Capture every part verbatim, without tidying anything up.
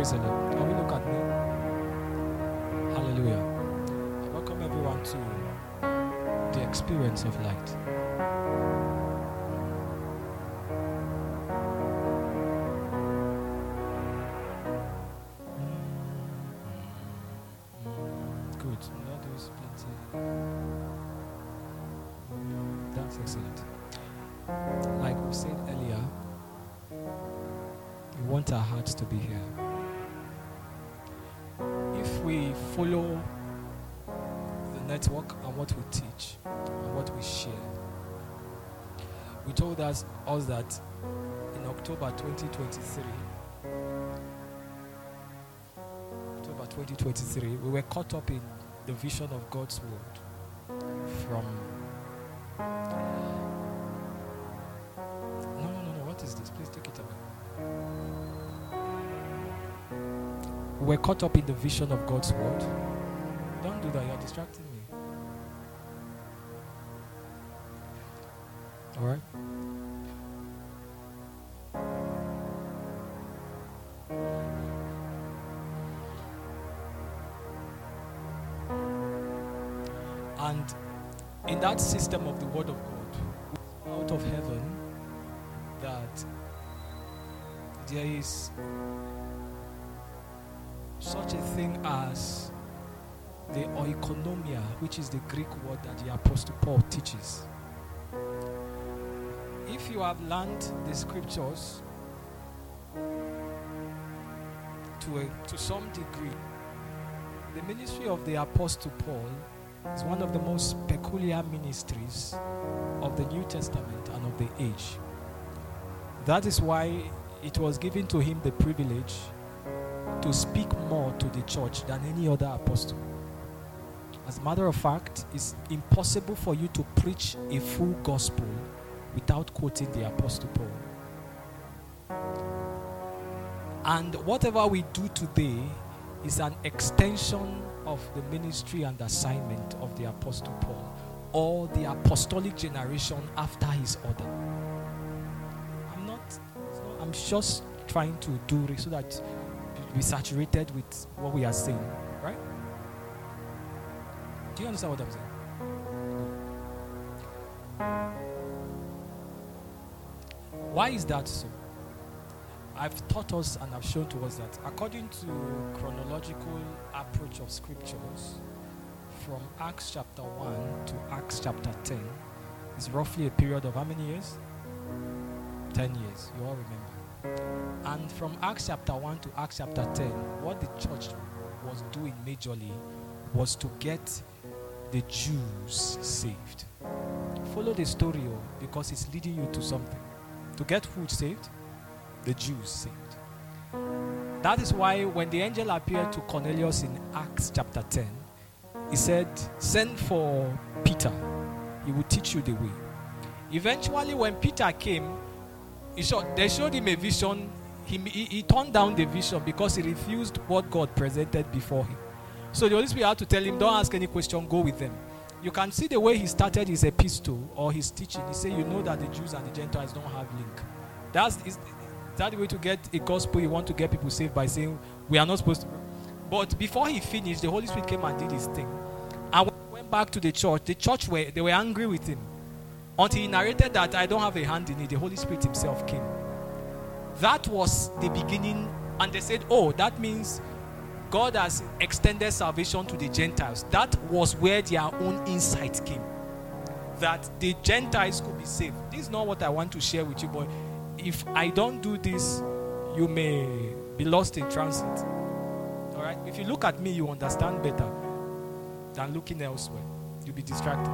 Praise the Lord. Can we look at me? Hallelujah. I welcome everyone to the experience of light. Good. That was plenty. That's excellent. Like we said earlier, we want our hearts to be here. If we follow the network and what we teach and what we share, we told us, us that in October twenty twenty-three, October twenty twenty-three, we were caught up in the vision of God's word from no no no no what is this? Please take it away. We were caught up in the vision of God's word. Don't do that, you're distracting me. Alright? And in that system of the word of God, out of heaven, that there is such a thing as the oikonomia, which is the Greek word that the Apostle Paul teaches. If you have learned the scriptures to a, to some degree, the ministry of the Apostle Paul is one of the most peculiar ministries of the New Testament and of the age. That is why it was given to him the privilege to speak more to the church than any other apostle. As a matter of fact, it's impossible for you to preach a full gospel without quoting the Apostle Paul. And whatever we do today is an extension of the ministry and assignment of the Apostle Paul, or the apostolic generation after his order. I'm not, I'm just trying to do it so that be saturated with what we are saying, right? Do you understand what I'm saying? Why is that so? I've taught us and I've shown to us that according to chronological approach of scriptures, from Acts chapter one to Acts chapter ten is roughly a period of how many years? Ten years. You all remember. And from Acts chapter one to Acts chapter ten, what the church was doing majorly was to get the Jews saved. Follow the story, oh, because it's leading you to something. To get who saved? The Jews saved. That is why when the angel appeared to Cornelius in Acts chapter ten, he said, send for Peter. He will teach you the way. Eventually, when Peter came, he showed, they showed him a vision. He, he, he turned down the vision because he refused what God presented before him. So the Holy Spirit had to tell him, don't ask any question, go with them. You can see the way he started his epistle or his teaching. He said, you know that the Jews and the Gentiles don't have link. That's is that the way to get a gospel. You want to get people saved by saying, we are not supposed to. But before he finished, the Holy Spirit came and did his thing. And when he went back to the church, the church, were they were angry with him. Until he narrated that I don't have a hand in it, the Holy Spirit himself came. That was the beginning. And they said, oh, that means God has extended salvation to the Gentiles. That was where their own insight came. That the Gentiles could be saved. This is not what I want to share with you, but if I don't do this, you may be lost in transit. All right? If you look at me, you understand better than looking elsewhere. You'll be distracted.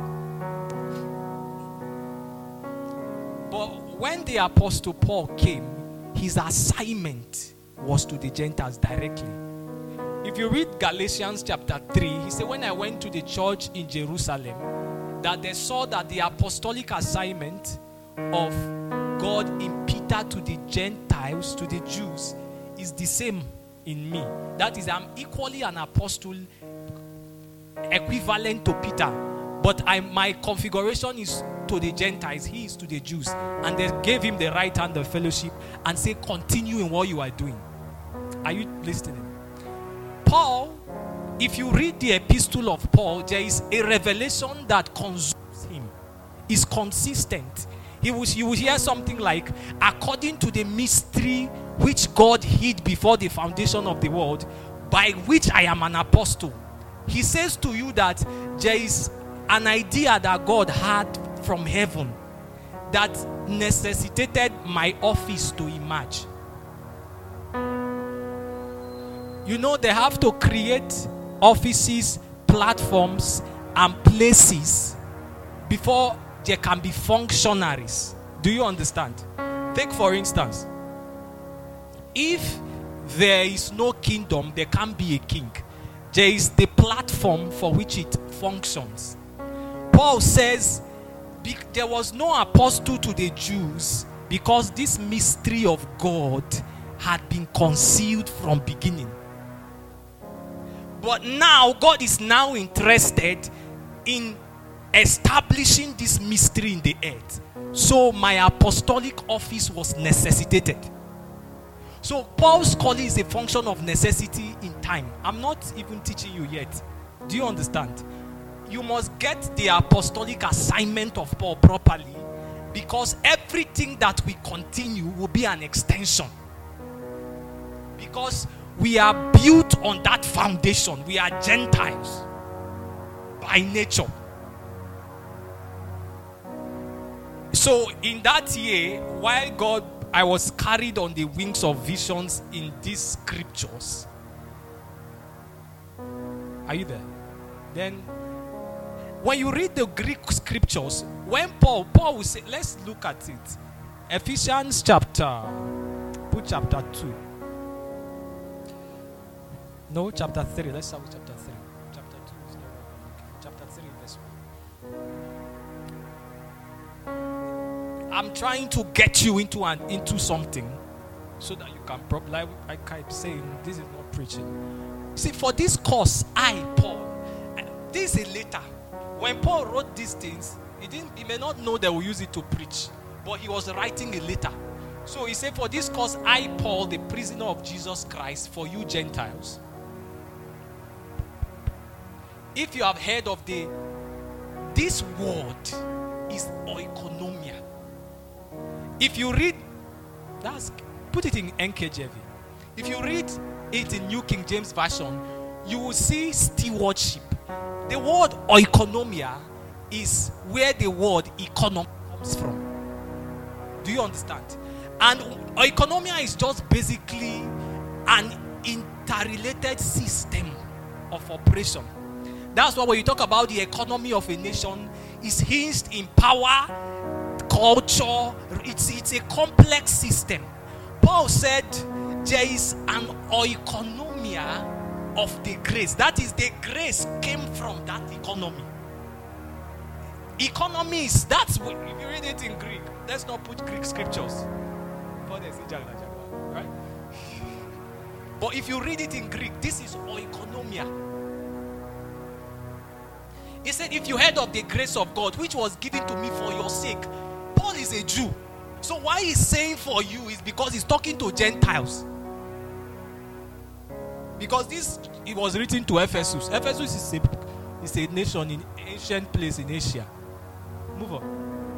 But when the Apostle Paul came, his assignment was to the Gentiles directly. If you read Galatians chapter three, he said, when I went to the church in Jerusalem, that they saw that the apostolic assignment of God in Peter to the Gentiles, to the Jews, is the same in me. That is, I'm equally an apostle, equivalent to Peter, but I, my configuration is to the Gentiles, he is to the Jews. And they gave him the right hand of fellowship and say, continue in what you are doing. Are you listening? Paul, if you read the epistle of Paul, there is a revelation that consumes him. Is consistent. He will, you will hear something like, according to the mystery which God hid before the foundation of the world, by which I am an apostle. He says to you that there is an idea that God had from heaven that necessitated my office to emerge. You know, they have to create offices, platforms, and places before there can be functionaries. Do you understand? Take for instance, if there is no kingdom, there can't be a king. There is the platform for which it functions. Paul says there was no apostle to the Jews because this mystery of God had been concealed from beginning. But now God is now interested in establishing this mystery in the earth. So my apostolic office was necessitated. So Paul's calling is a function of necessity in time. I'm not even teaching you yet. Do you understand? You must get the apostolic assignment of Paul properly, because everything that we continue will be an extension. Because we are built on that foundation. We are Gentiles by nature. So in that year, while God, I was carried on the wings of visions in these scriptures. Are you there? Then, when you read the Greek scriptures, when Paul, Paul will say, let's look at it. Ephesians chapter, put chapter two. No, chapter three. Let's start with chapter three. Chapter two is not what I'm looking for. Chapter three, verse one. I'm trying to get you into an into something so that you can probably, like I keep saying, this is not preaching. See, for this course, I, Paul, this is later. When Paul wrote these things, he didn't. He may not know they will use it to preach, but he was writing a letter. So he said, for this cause, I, Paul, the prisoner of Jesus Christ, for you Gentiles. If you have heard of the, this word is oikonomia. If you read, that's, put it in N K J V. If you read it in New King James Version, you will see stewardship. The word oikonomia is where the word economy comes from. Do you understand? And oikonomia is just basically an interrelated system of operation. That's why when you talk about the economy of a nation, it's hinged in power, culture. It's, it's a complex system. Paul said there is an oikonomia of the grace. That is, the grace came from that economy. Economy is, that's what, if you read it in Greek, let's not put Greek scriptures. Right? But if you read it in Greek, this is oikonomia. He said, if you heard of the grace of God, which was given to me for your sake. Paul is a Jew. So why he's saying for you is because he's talking to Gentiles. Because this, it was written to Ephesus. Ephesus is a, is a nation in ancient place in Asia. Move on.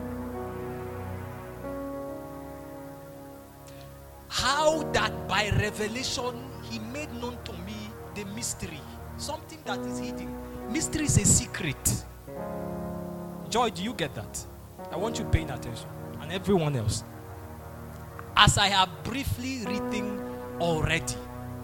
How that by revelation he made known to me the mystery. Something that is hidden. Mystery is a secret. Joy, do you get that? I want you paying attention. And everyone else. As I have briefly written already.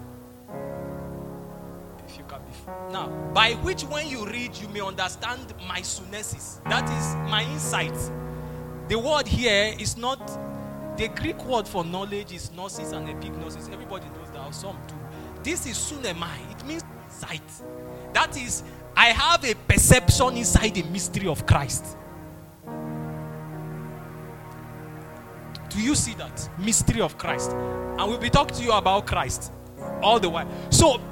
If you can be. Now, by which when you read, you may understand my sunesis. That is my insight. The word here is not, the Greek word for knowledge is gnosis and epignosis. Everybody knows that, some do. This is sunemai. It means sight. That is, I have a perception inside the mystery of Christ. Do you see that? Mystery of Christ. And we'll be talking to you about Christ all the while. So,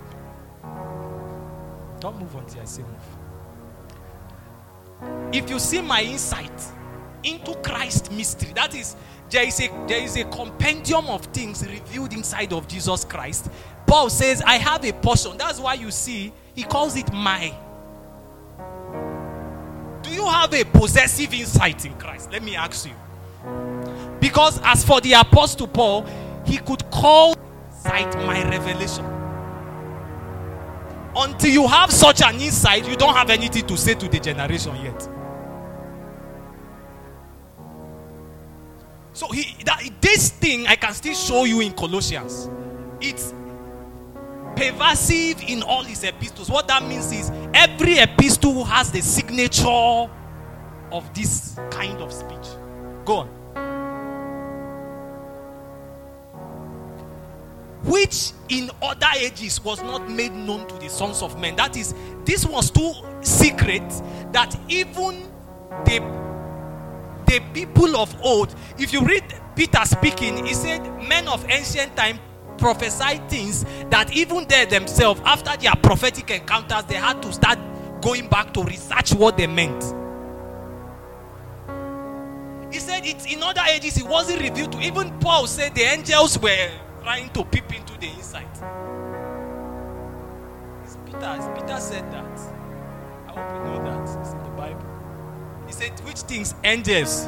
don't move until I say move. If you see my insight into Christ mystery, that is, there is a there is a compendium of things revealed inside of Jesus Christ. Paul says, I have a portion. That's why you see he calls it my. Do you have a possessive insight in Christ? Let me ask you. Because as for the Apostle Paul, he could call insight my revelation. Until you have such an insight, you don't have anything to say to the generation yet. So he, that, this thing I can still show you in Colossians. It's pervasive in all his epistles. What that means is every epistle has the signature of this kind of speech. Go on. Which in other ages was not made known to the sons of men. That is, this was too secret that even the, the people of old, if you read Peter speaking, he said, men of ancient time prophesied things that even they themselves, after their prophetic encounters, they had to start going back to research what they meant. He said it in other ages, it wasn't revealed to, even Paul said the angels were trying to peep into the inside. It's Peter, it's Peter said that. I hope you know that. It's in the Bible. He said, which things? Angels.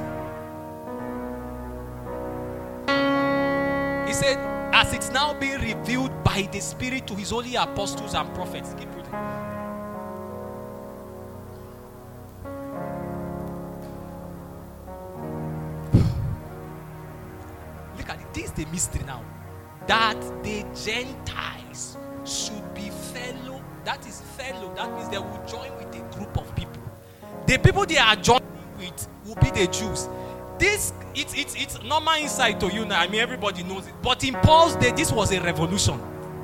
He said, as it's now being revealed by the Spirit to his holy apostles and prophets. Keep reading. Look at it. This is the mystery now. That the Gentiles should be fellow. That is fellow. That means they will join with a group of people. The people they are joining with will be the Jews. This it's it's it's normal insight to you now. I mean, everybody knows it. But in Paul's day, this was a revolution.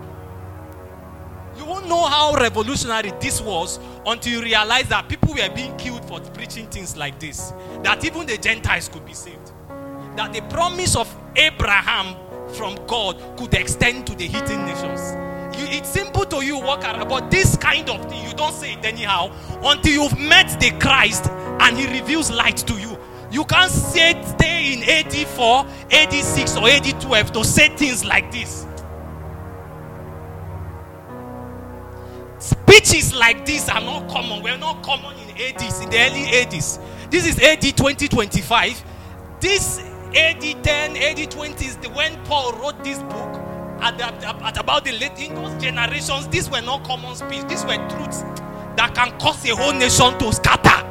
You won't know how revolutionary this was until you realize that people were being killed for preaching things like this. That even the Gentiles could be saved. That the promise of Abraham from God could extend to the hidden nations. You, it's simple to you walk around, but this kind of thing, you don't say it anyhow until you've met the Christ and he reveals light to you. You can't say, stay in A D four, A D six or A D twelve to say things like this. Speeches like this are not common. We're not common in A Ds, in the early A Ds. This is A D twenty twenty-five. This A D ten, A D twenty is the, when Paul wrote this book at, the, at about the late, in those generations, these were not common speech. These were truths that can cause a whole nation to scatter.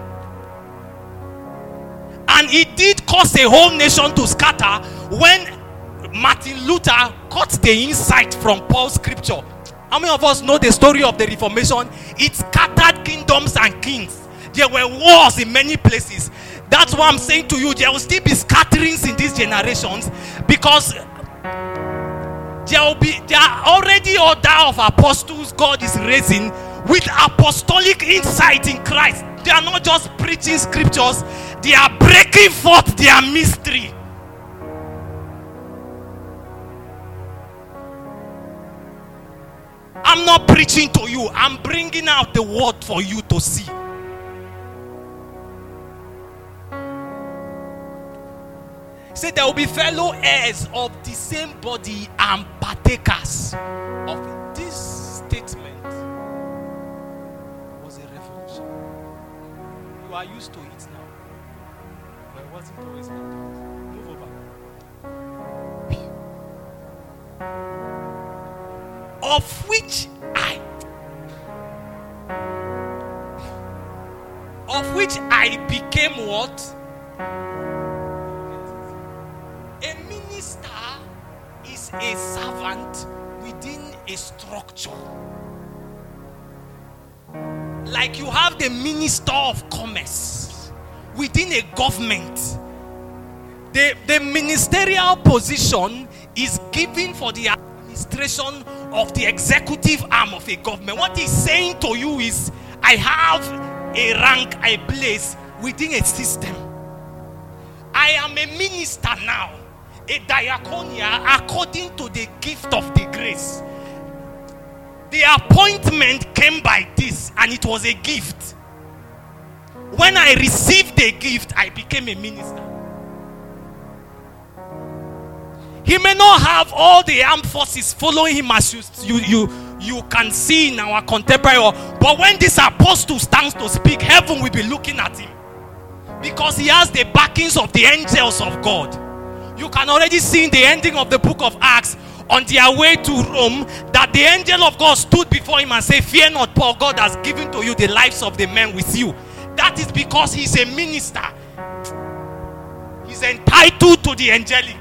And it did cause a whole nation to scatter when Martin Luther caught the insight from Paul's scripture. How many of us know the story of the Reformation? It scattered kingdoms and kings. There were wars in many places. That's why I'm saying to you, there will still be scatterings in these generations, because there will be there are already order of apostles God is raising with apostolic insight in Christ. They are not just preaching scriptures, they are breaking forth their mystery. I'm not preaching to you, I'm bringing out the word for you to see. Say there will be fellow heirs of the same body and partakers of it. This statement was a revolution. You are used to it now, but it wasn't always like that. Move over. Of which I of which I became what? A minister is a servant within a structure. Like you have the minister of commerce within a government. The, the ministerial position is given for the administration of the executive arm of a government. What he's saying to you is, I have a rank, a place within a system. I am a minister now. A diaconia according to the gift of the grace. The appointment came by this, and it was a gift. When I received the gift, I became a minister. He may not have all the armed forces following him as you you you, you can see in our contemporary world. But when this apostle stands to speak, heaven will be looking at him. Because he has the backings of the angels of God. You can already see in the ending of the book of Acts, on their way to Rome, that the angel of God stood before him and said, "Fear not, Paul, God has given to you the lives of the men with you." That is because he's a minister. He's entitled to the angelic.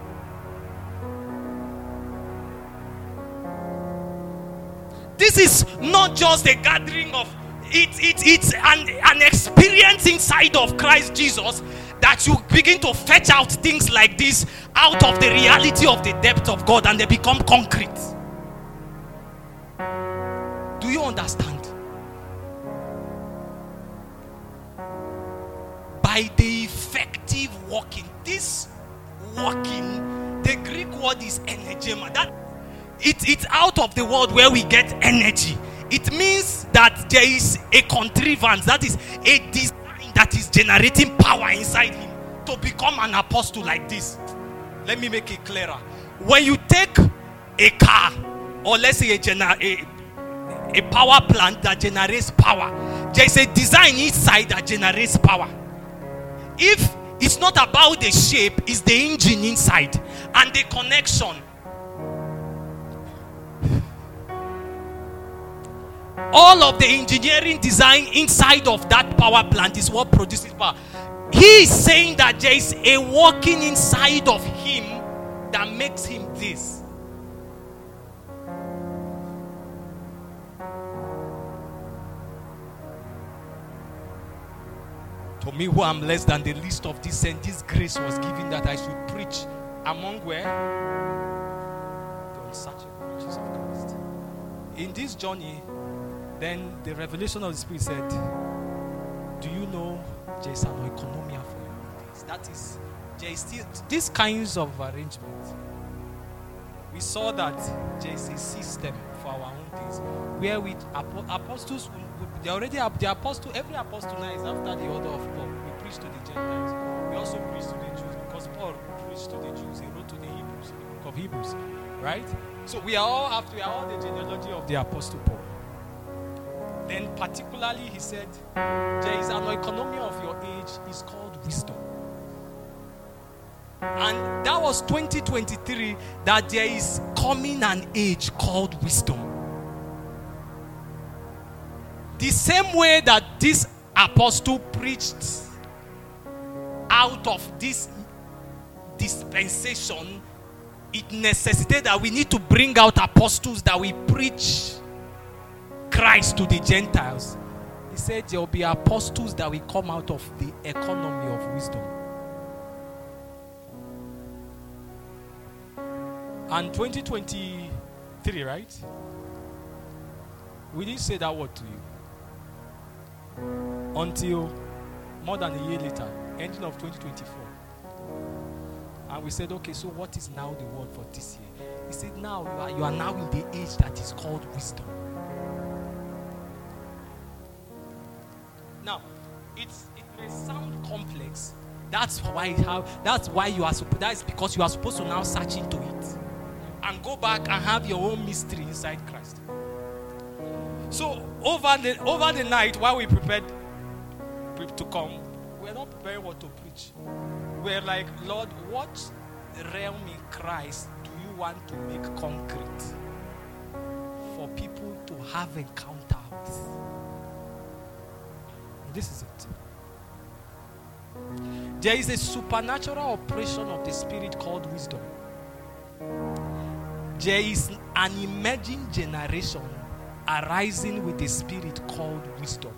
This is not just a gathering of it, it, it's an, an experience inside of Christ Jesus, that you begin to fetch out things like this out of the reality of the depth of God, and they become concrete. Do you understand? By the effective walking. This walking, the Greek word is energema. That it, it's out of the world where we get energy. It means that there is a contrivance, that is a design that is generating power inside him to become an apostle like this. Let me make it clearer. When you take a car, or let's say a, gener- a, a power plant that generates power, there is a design inside that generates power. If it's not about the shape, it's the engine inside and the connection. All of the engineering design inside of that power plant is what produces power. He is saying that there is a working inside of him that makes him this. To me, who am less than the least of this, and this grace was given that I should preach among where? The unsearchable riches of Christ. In this journey, then the revelation of the Spirit said, "Do you know there is an oikonomia for your own days?" That is, there is still these kinds of arrangements. We saw that there is a system for our own days where we apostles, they already have the apostle. Every apostle now is after the order of Paul. We preach to the Gentiles. We also preach to the Jews because Paul preached to the Jews. He wrote to the Hebrews, in the book of Hebrews, right? So we are all have to, we are all the genealogy of the apostle Paul. Then particularly he said, there is an economy of your age, is called wisdom. And that was twenty twenty-three, that there is coming an age called wisdom. The same way that this apostle preached out of this dispensation, it necessitated that we need to bring out apostles that we preach Christ to the Gentiles. He said there will be apostles that will come out of the economy of wisdom. And twenty twenty-three, right? We didn't say that word to you until more than a year later, ending of twenty twenty-four. And we said, okay, so what is now the word for this year? He said, now you are, you are now in the age that is called wisdom. Now, it's, it may sound complex. That's why how, that's why you are supposed. That's because you are supposed to now search into it and go back and have your own mystery inside Christ. So over the over the night, while we prepared to come, we're not preparing what to preach. We're like, Lord, what realm in Christ do you want to make concrete for people to have encounter with? This is it. There is a supernatural operation of the Spirit called wisdom. There is an emerging generation arising with the Spirit called wisdom.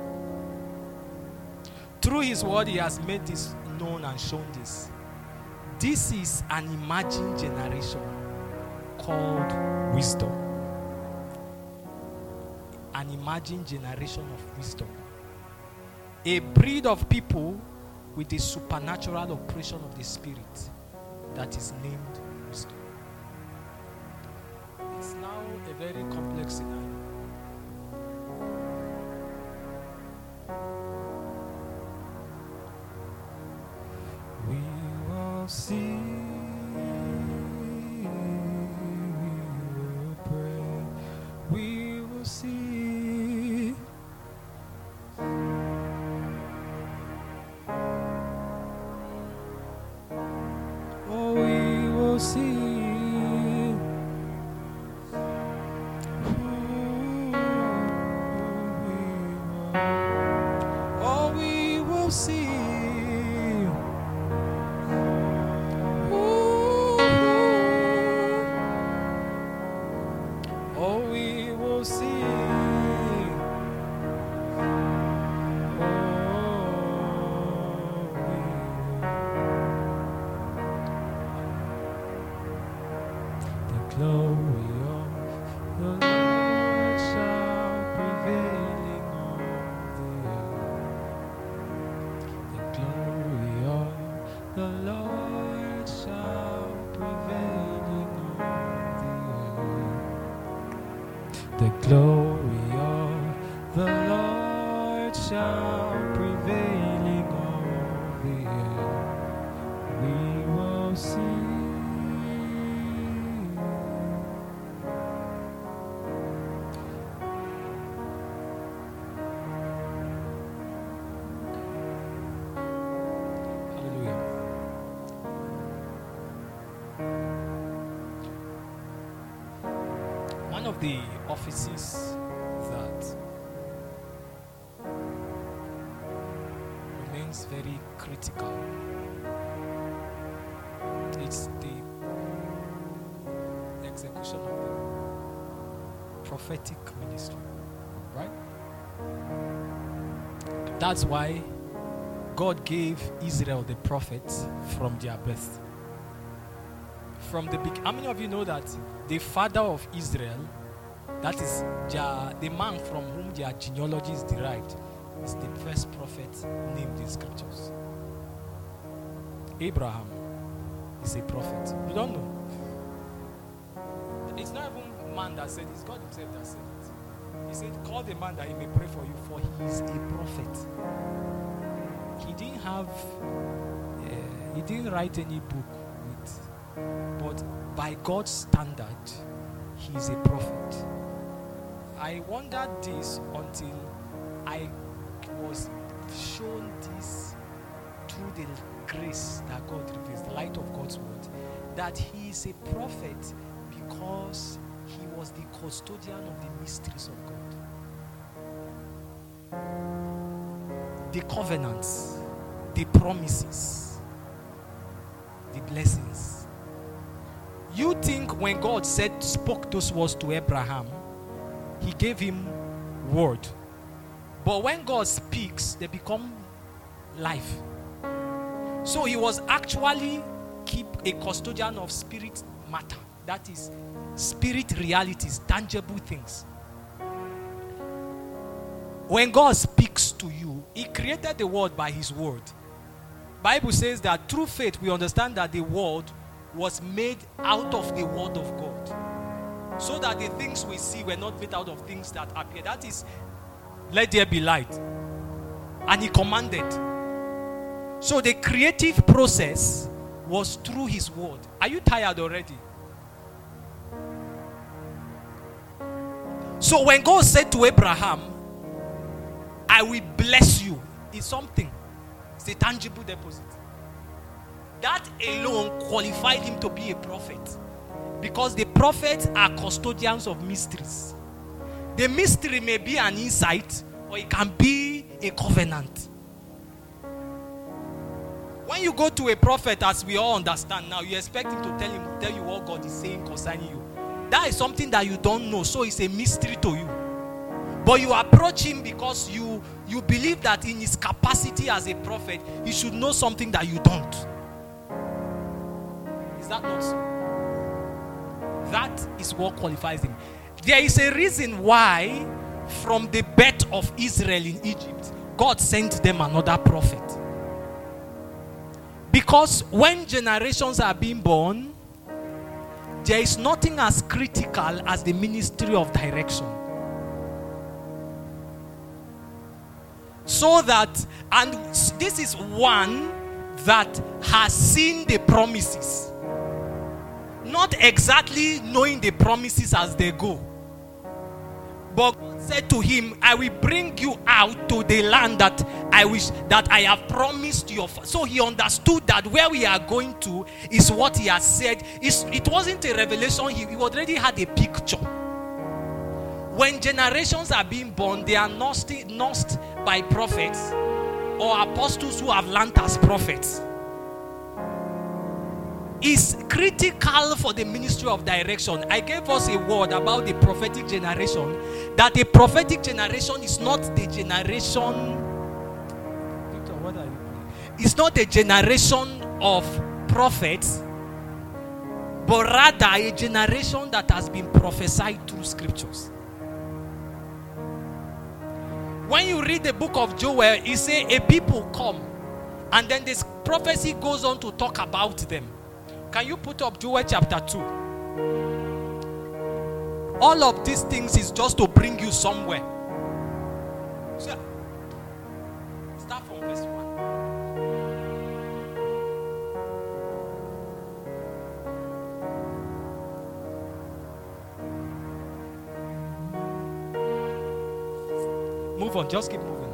Through His word, He has made this known and shown this. This is an emerging generation called wisdom. An emerging generation of wisdom. A breed of people with the supernatural operation of the Spirit that is named wisdom. It's now a very complex scenario. We will see The glory of the Lord shall prevailing on the earth. We will see. Hallelujah. One of the offices that remains very critical, it's the execution of the prophetic ministry, right? That's why God gave Israel the prophets from their birth. From the big, how many of you know that the father of Israel, that is their, the man from whom their genealogy is derived, is the first prophet named in scriptures? Abraham is a prophet. You don't know. It's not even man that said it, it's God himself that said it. He said, call the man that he may pray for you, for he is a prophet. He didn't have, uh, he didn't write any book with, but by God's standard, he is a prophet. I wondered this until I was shown this through the grace that God reveals, the light of God's word, that he is a prophet because he was the custodian of the mysteries of God. The covenants, the promises, the blessings. You think when God said, spoke those words to Abraham, he gave him word. But when God speaks, they become life. So he was actually keep a custodian of spirit matter. That is spirit realities, tangible things. When God speaks to you, he created the world by his word. Bible says that through faith we understand that the world was made out of the word of God. So that the things we see were not made out of things that appear. That is, let there be light. And he commanded. So the creative process was through his word. Are you tired already? So when God said to Abraham, I will bless you, it's something. It's a tangible deposit. That alone qualified him to be a prophet. Because the prophets are custodians of mysteries. The mystery may be an insight, or it can be a covenant. When you go to a prophet, as we all understand now, you expect him to tell him, tell you what God is saying concerning you. That is something that you don't know, so it's a mystery to you. But you approach him because you, you believe that in his capacity as a prophet, he should know something that you don't. Is that not so? That is what qualifies him. There is a reason why from the birth of Israel in Egypt, God sent them another prophet. Because when generations are being born, there is nothing as critical as the ministry of direction. So that, and this is one that has seen the promises. Not exactly knowing the promises as they go. But God said to him, I will bring you out to the land that I wish that I have promised you. So he understood that where we are going to is what he has said. It's, it wasn't a revelation, he, he already had a picture. When generations are being born, they are nursed, nursed by prophets or apostles who have learned as prophets. Is critical for the ministry of direction. I gave us a word about the prophetic generation, that the prophetic generation is not the generation, Victor, what are you? It's not a generation of prophets, but rather a generation that has been prophesied through scriptures. When you read the book of Joel, it says a people come, and then this prophecy goes on to talk about them. Can you put up Joel chapter two? All of these things is just to bring you somewhere. So, start from verse one. Move on, just keep moving.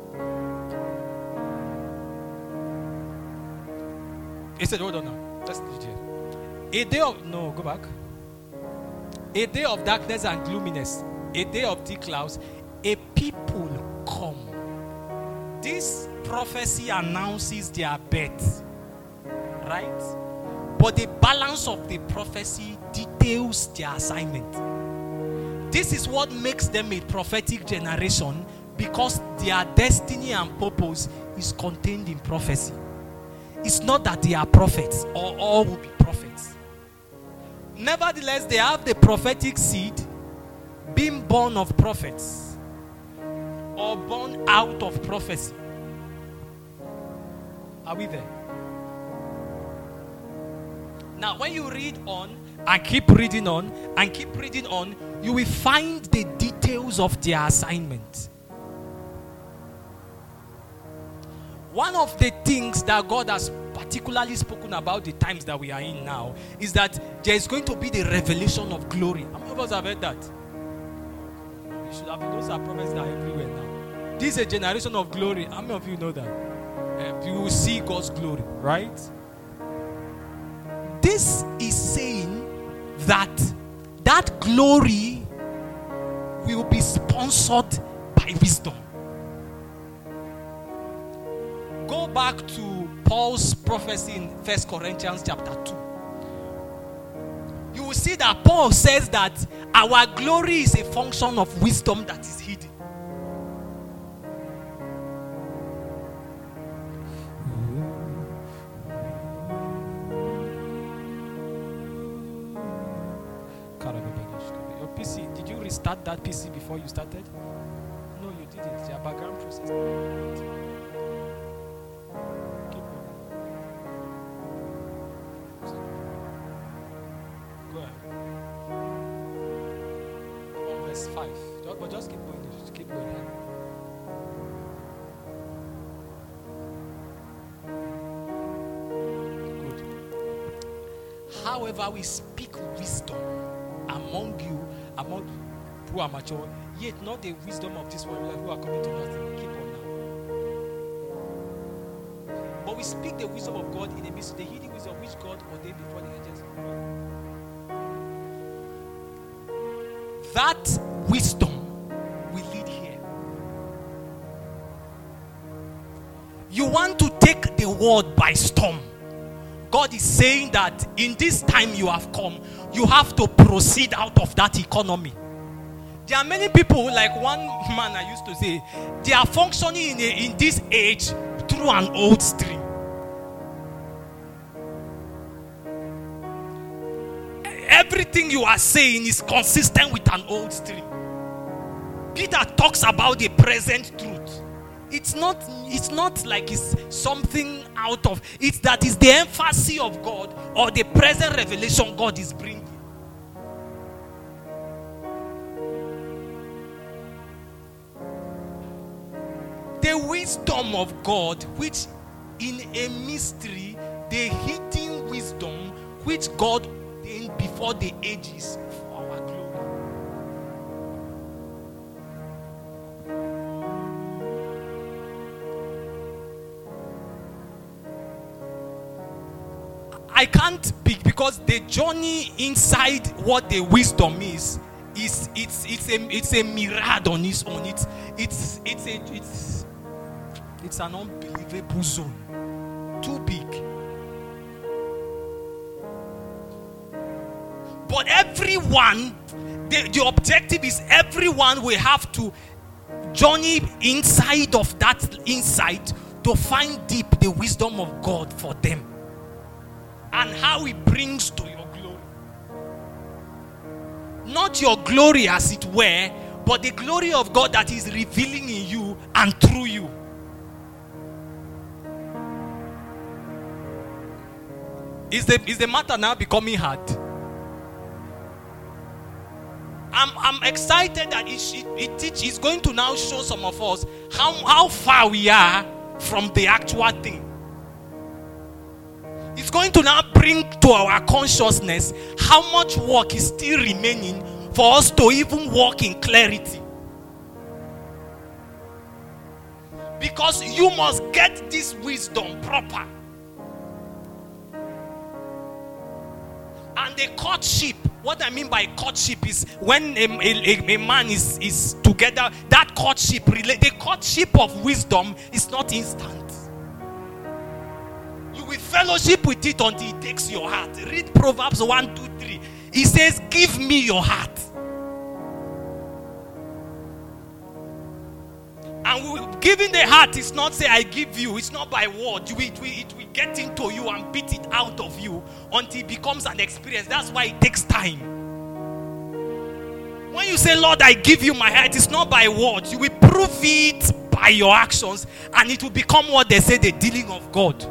He said, hold on now. Let's do it here. A day of, no, go back. A day of darkness and gloominess, a day of thick clouds, a people come. This prophecy announces their birth, right? But the balance of the prophecy details their assignment. This is what makes them a prophetic generation, because their destiny and purpose is contained in prophecy. It's not that they are prophets or all will be prophets. Nevertheless, they have the prophetic seed, being born of prophets or born out of prophecy. Are we there? Now, when you read on and keep reading on and keep reading on, you will find the details of their assignment. One of the things that God has particularly spoken about the times that we are in now is that there is going to be the revelation of glory. How many of us have heard that? You should have. Those are prophets that are everywhere now. This is a generation of glory. How many of you know that? Uh, you will see God's glory, right? This is saying that that glory will be sponsored by wisdom. Go back to Paul's prophecy in First Corinthians chapter two. You will see that Paul says that our glory is a function of wisdom that is hidden. Your P C, did you restart that P C before you started? No, you didn't. Your background process. Five. But just keep going. Just keep going. Good. However, we speak wisdom among you, among who are mature, yet not the wisdom of this world who are coming to nothing. Keep on now. But we speak the wisdom of God in the midst of the hidden wisdom which God ordained before the ages. That wisdom will lead here. You want to take the world by storm. God is saying that in this time you have come, you have to proceed out of that economy. There are many people, like one man I used to say, they are functioning in, a, in this age through an old stream. Everything you are saying is consistent with an old stream. Peter talks about the present truth. It's not, it's not like it's something out of, it's that it's the emphasis of God or the present revelation God is bringing. The wisdom of God, which in a mystery, the hidden wisdom which God in before the ages for our glory. I can't pick because the journey inside what the wisdom is is it's it's a it's a mirage on its own. It's it's it's a it's it's an unbelievable zone. Too big. But everyone, the, the objective is everyone will have to journey inside of that insight to find deep the wisdom of God for them and how it brings to your glory. Not your glory as it were, but the glory of God that is revealing in you and through you. Is the, is the matter now becoming hard? I'm, I'm excited that it, it, it teach, it's going to now show some of us how, how far we are from the actual thing. It's going to now bring to our consciousness how much work is still remaining for us to even walk in clarity. Because you must get this wisdom proper. And the courtship, what I mean by courtship is when a, a, a man is, is together, that courtship, the courtship of wisdom is not instant. You will fellowship with it until it takes your heart. Read Proverbs one, two, three. He says, give me your heart. And giving the heart is not say I give you. It's not by word. It will, it will get into you and beat it out of you until it becomes an experience. That's why it takes time. When you say, Lord, I give you my heart, it's not by words. You will prove it by your actions, and it will become what they say, the dealing of God.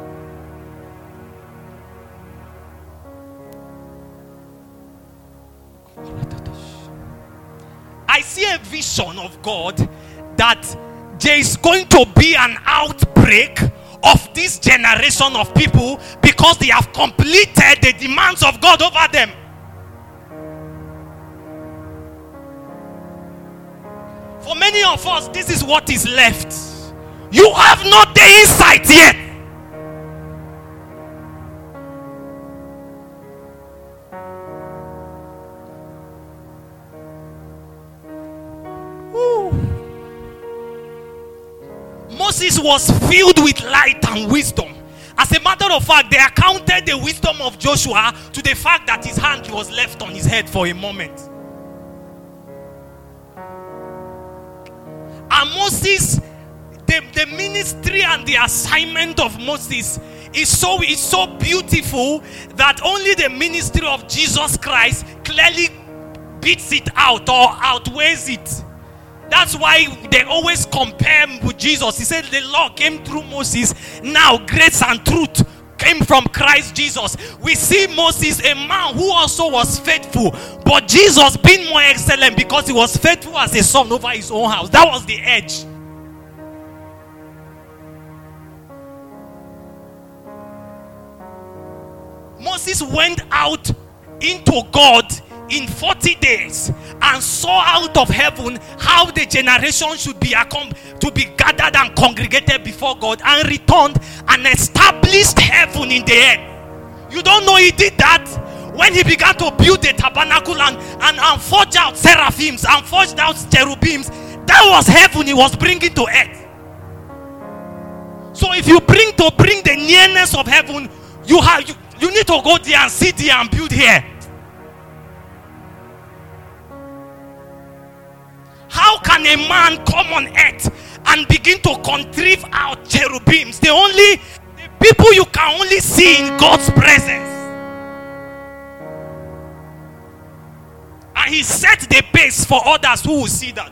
I see a vision of God that there is going to be an outbreak of this generation of people because they have completed the demands of God over them. For many of us, this is what is left. You have not the insight yet. Moses was filled with light and wisdom. As a matter of fact, they accounted the wisdom of Joshua to the fact that his hand was left on his head for a moment. And Moses, the, the ministry and the assignment of Moses is so, is so beautiful that only the ministry of Jesus Christ clearly beats it out or outweighs it. That's why they always compare him with Jesus. He said the law came through Moses. Now grace and truth came from Christ Jesus. We see Moses, a man who also was faithful, but Jesus being more excellent because he was faithful as a son over his own house. That was the edge. Moses went out into God in forty days and saw out of heaven how the generation should be to be gathered and congregated before God, and returned and established heaven in the earth. You don't know he did that when he began to build the tabernacle and, and, and forge out seraphims and forged out cherubims. That was heaven he was bringing to earth. So if you bring to bring the nearness of heaven, you have you, you need to go there and sit there and build here. How can a man come on earth and begin to contrive out cherubims? The only the people you can only see in God's presence. And he set the pace for others who will see that.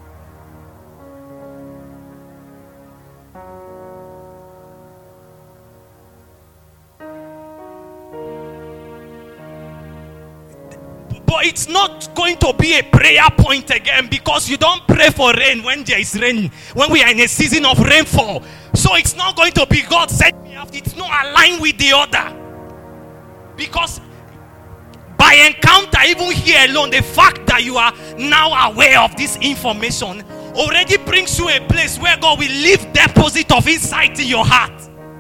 But it's not going to be a prayer point again, because you don't pray for rain when there is rain, when we are in a season of rainfall. So it's not going to be God set me up. It's not aligned with the other. Because by encounter, even here alone, the fact that you are now aware of this information already brings you a place where God will leave deposit of insight in your heart.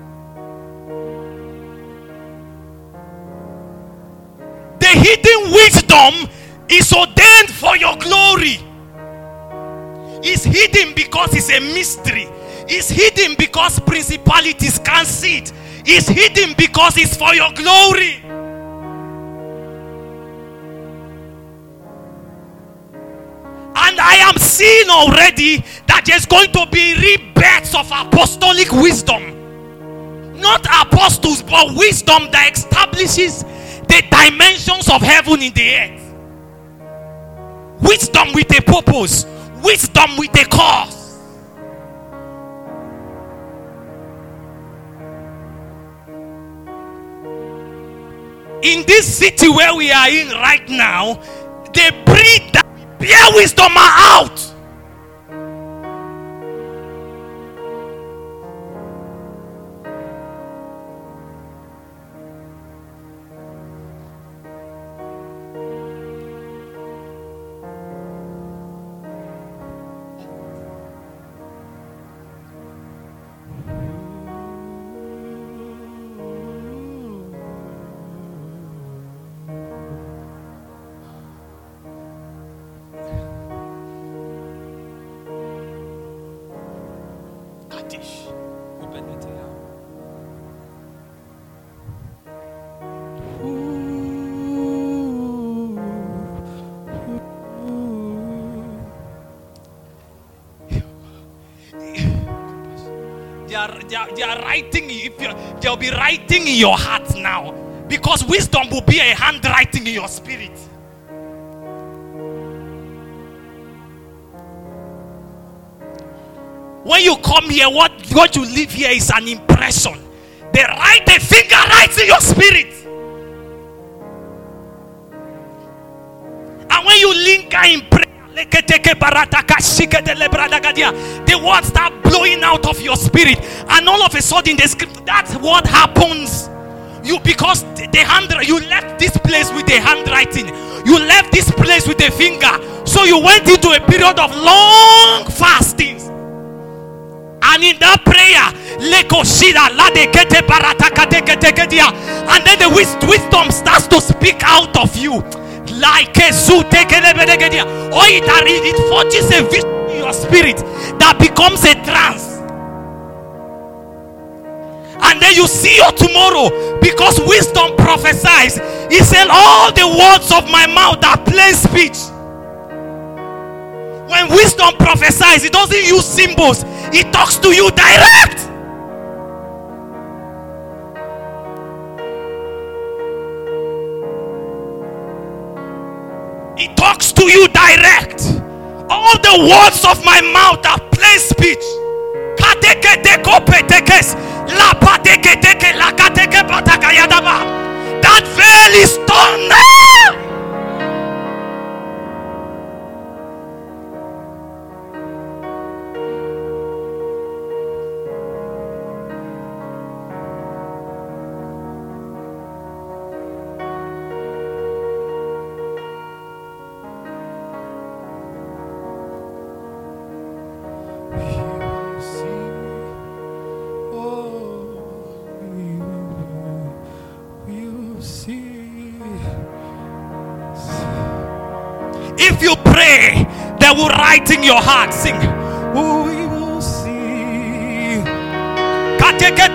The hidden wisdom is ordained for your glory. It's hidden because it's a mystery. It's hidden because principalities can't see it. It's hidden because it's for your glory. And I am seeing already that there's going to be rebirths of apostolic wisdom. Not apostles, but wisdom that establishes the dimensions of heaven in the earth. wisdom with a purpose, wisdom with a cause. In this city where we are in right now, the breed that bear wisdom are out. They are, they are, they are writing, if you, they'll be writing in your heart now, because wisdom will be a handwriting in your spirit. When you come here, what, what you leave here is an impression. They write, a finger writes in your spirit. And when you linger in prayer, the words start blowing out of your spirit, and all of a sudden the script, that's what happens. You, because the hand, you left this place with the handwriting, you left this place with a finger, so you went into a period of long fastings. And in that prayer, and then the wisdom starts to speak out of you. Like a suit, or it, it forges a vision in your spirit that becomes a trance. And then you see your tomorrow, because wisdom prophesies. He said, all the words of my mouth are plain speech. When wisdom prophesies, it doesn't use symbols, it talks to you direct. It talks to you direct. All the words of my mouth are plain speech. That veil is torn now. If you pray, they will write in your heart. Sing. Oh, we will see. Go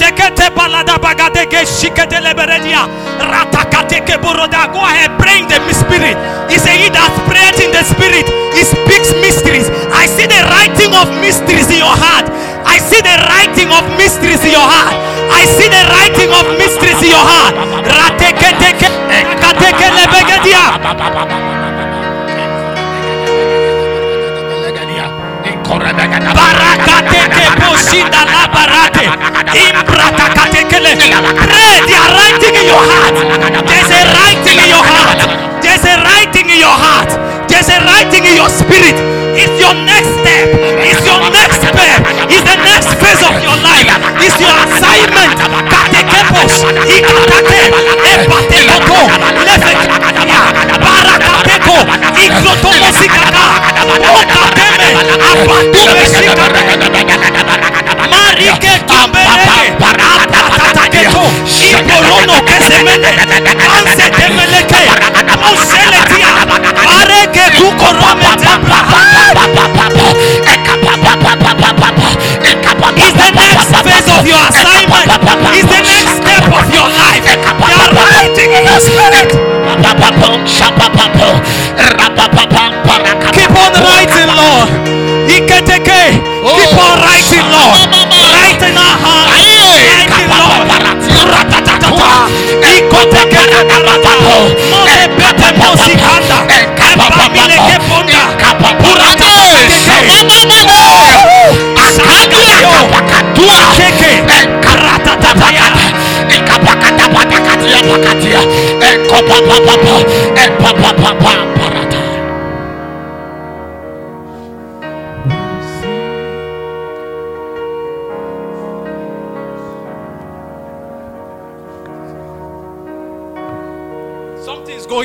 ahead, pray in the spirit. He said, he that prayed in the spirit, he speaks mysteries. I see the writing of mysteries in your heart. I see the writing of mysteries in your heart. I see the writing of mysteries in your heart. Pray, they are writing in your heart. There's a writing in your heart. There's a writing in your heart. There's a writing in your spirit. It's your next step. It's your next step. It's the next phase of your life. It's your assignment. It's the next phase of your assignment. It's the next step of your life. They are writing in your spirit.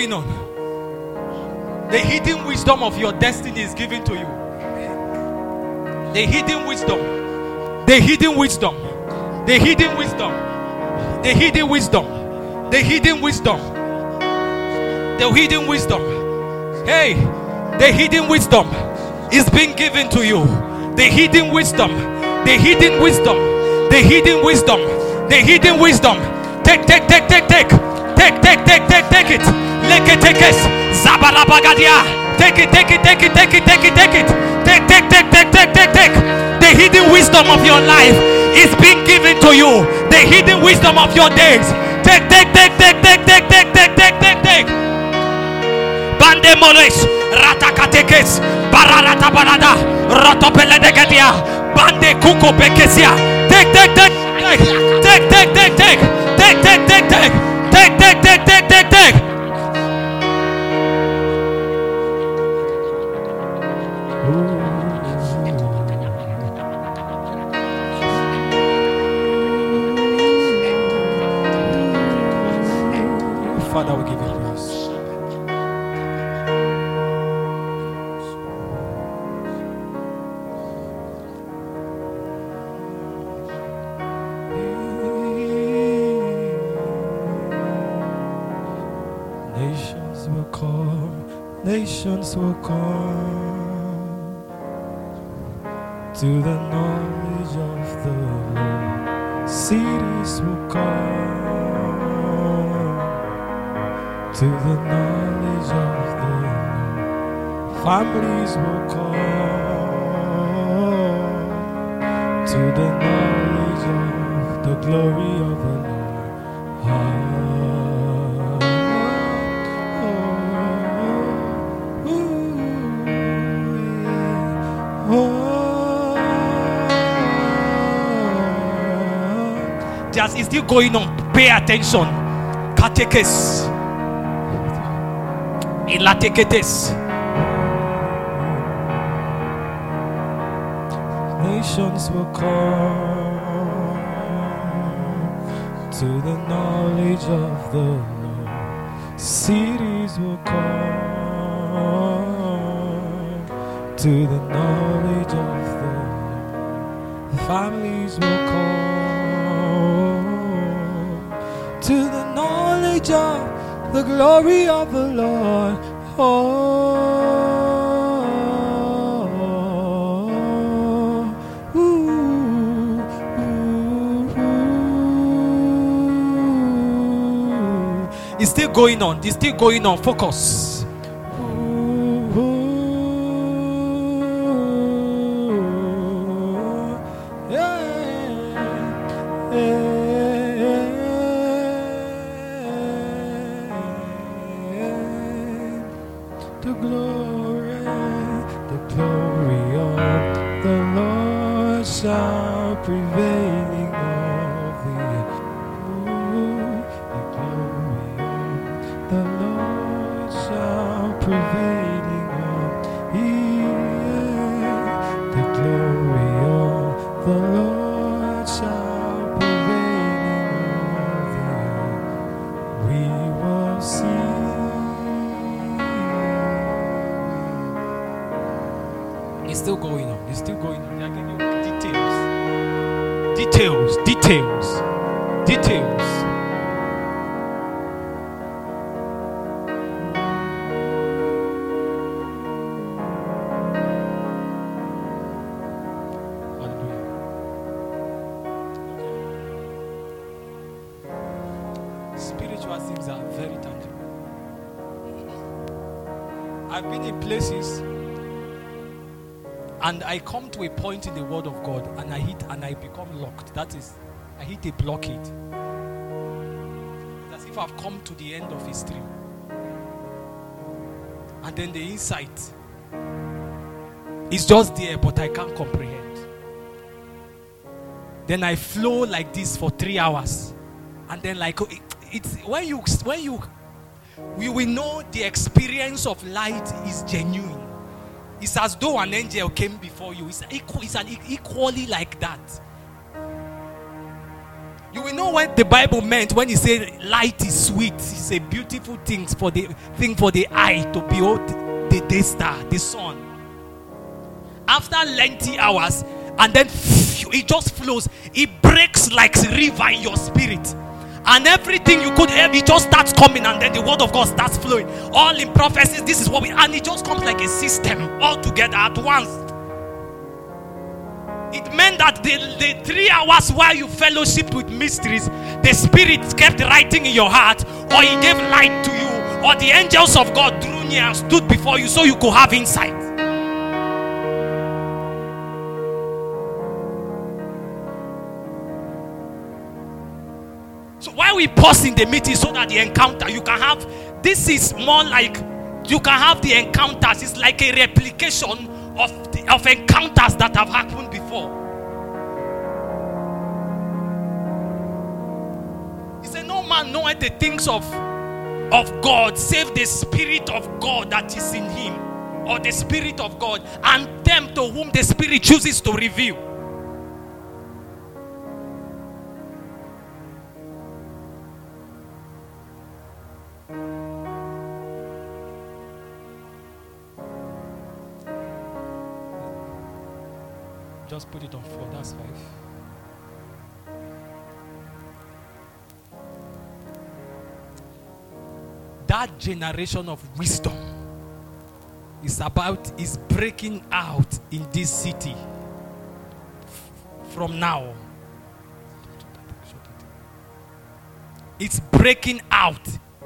going on. The hidden wisdom of your destiny is given to you. The hidden wisdom. The hidden wisdom. The hidden wisdom. The hidden wisdom. The hidden wisdom. The hidden wisdom. Hey, the hidden wisdom is being given to you. The hidden wisdom. The hidden wisdom. The hidden wisdom. The hidden wisdom. Take, take, take, take, take. Take, take, take, take, take it. Take it, take it. Zabalabagadia. Take it, take it, take it, take it, take it, take it. Take, take, take, take, take, take, take. The hidden wisdom of your life is being given to you. The hidden wisdom of your days. Take, take, take, take, take, take, take, take, take, take, take. Bande moles, ratakatekes, bararata barada, rotopeledegadia, bande kuko bekesia. Take, take, take, take, take, take, take, take, take, take, take, take, take, take, take, take, take, take. Father, we give you praise. Nations will come, nations will come to the knowledge of the Lord. Cities will come to the knowledge of the Lord. Families will come to the knowledge of the glory of the Lord. Ah, oh, oh, oh. Just is still going on. Pay attention. Katekes. Ilateketes. Nations will come to the knowledge of the Lord. Cities will come to the knowledge of the Lord. Families will come to the knowledge of the glory of the Lord. Oh, ooh, ooh, ooh. It's still going on. It's still going on. Focus. Ooh, ooh, yeah, yeah. The glory, the glory of the Lord shall prevailing of the earth. The glory of the Lord shall prevailing of the earth. The glory of the Lord shall prevailing of the earth. We will see. It's still going on. It's still going on. They are giving you details. Details. Details. Details. Hallelujah. Spiritual things are very tangible. I've been in places and I come to a point in the Word of God and I hit and I become locked. That is, I hit a blockade. It's as if I've come to the end of a stream. And then the insight is just there, but I can't comprehend. Then I flow like this for three hours. And then like, it, it's when you, when you, we will know the experience of light is genuine. It's as though an angel came before you. It's, equal, it's an equally like that. You will know what the Bible meant when he said light is sweet. It's a beautiful thing for the thing for the eye to behold the day star, the sun. After lengthy hours, and then it just flows. It breaks like a river in your spirit. And everything you could have, it just starts coming, and then the word of God starts flowing. All in prophecies, this is what we, and it just comes like a system all together at once. It meant that the, the three hours while you fellowshiped with mysteries, the Spirit kept writing in your heart, or He gave light to you, or the angels of God drew near and stood before you so you could have insight. So why we pause in the meeting so that the encounter you can have, this is more like you can have the encounters. It's like a replication of the, of encounters that have happened before. He said, no man knoweth the things of of God save the Spirit of God that is in him, or the Spirit of God, and them to whom the Spirit chooses to reveal. Just put it on four, that's five. That generation of wisdom is about, is breaking out in this city from now. It's breaking out.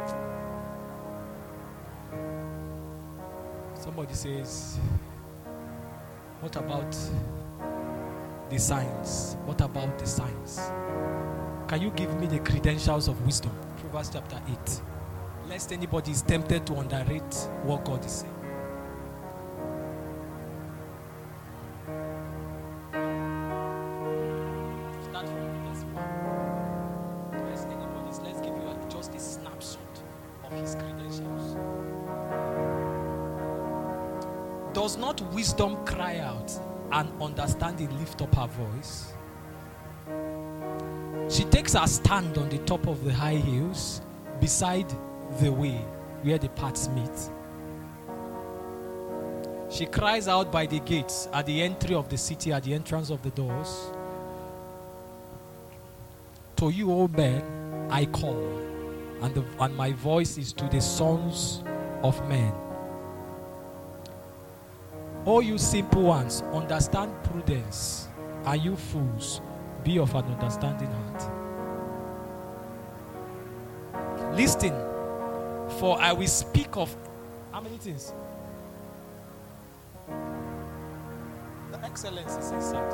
Somebody says, what about the signs? What about the signs? Can you give me the credentials of wisdom? Proverbs chapter eight. Lest anybody is tempted to underrate what God is saying. Start from verse one. Lest anybody is, let's give you just a snapshot of his credentials. Does not wisdom cry out and understanding lift up her voice? She takes her stand on the top of the high hills beside the way where the paths meet. She cries out by the gates at the entry of the city, at the entrance of the doors. To you, O men, I call, and, the, and my voice is to the sons of men. O you simple ones, understand prudence, and you fools, be of an understanding heart. Listen, for I will speak of how many things? The excellence is inside.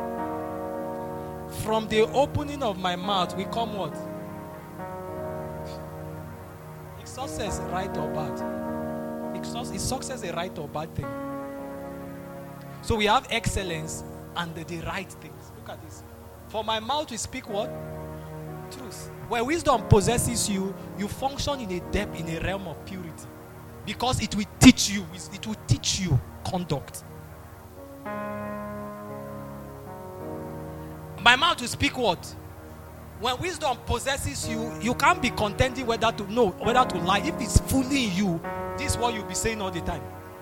From the opening of my mouth will come what? Is success right or bad? Is success a right or bad thing? So we have excellence and the, the right things. Look at this. For my mouth will speak what? Truth. Where wisdom possesses you, you function in a depth, in a realm of purity. Because it will teach you, it will teach you conduct. My mouth will speak what? When wisdom possesses you, you can't be contending whether to know, whether to lie. If it's fully in you, this is what you'll be saying all the time.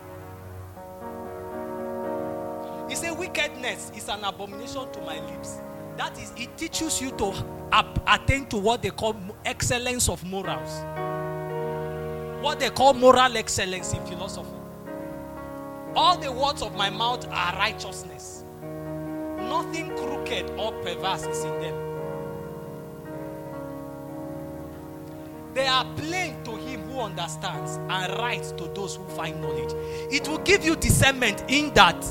He said, wickedness is an abomination to my lips. That is, it teaches you to ab- attain to what they call excellence of morals. What they call moral excellence in philosophy. All the words of my mouth are righteousness. Nothing crooked or perverse is in them. They are plain to him who understands and right to those who find knowledge. It will give you discernment in that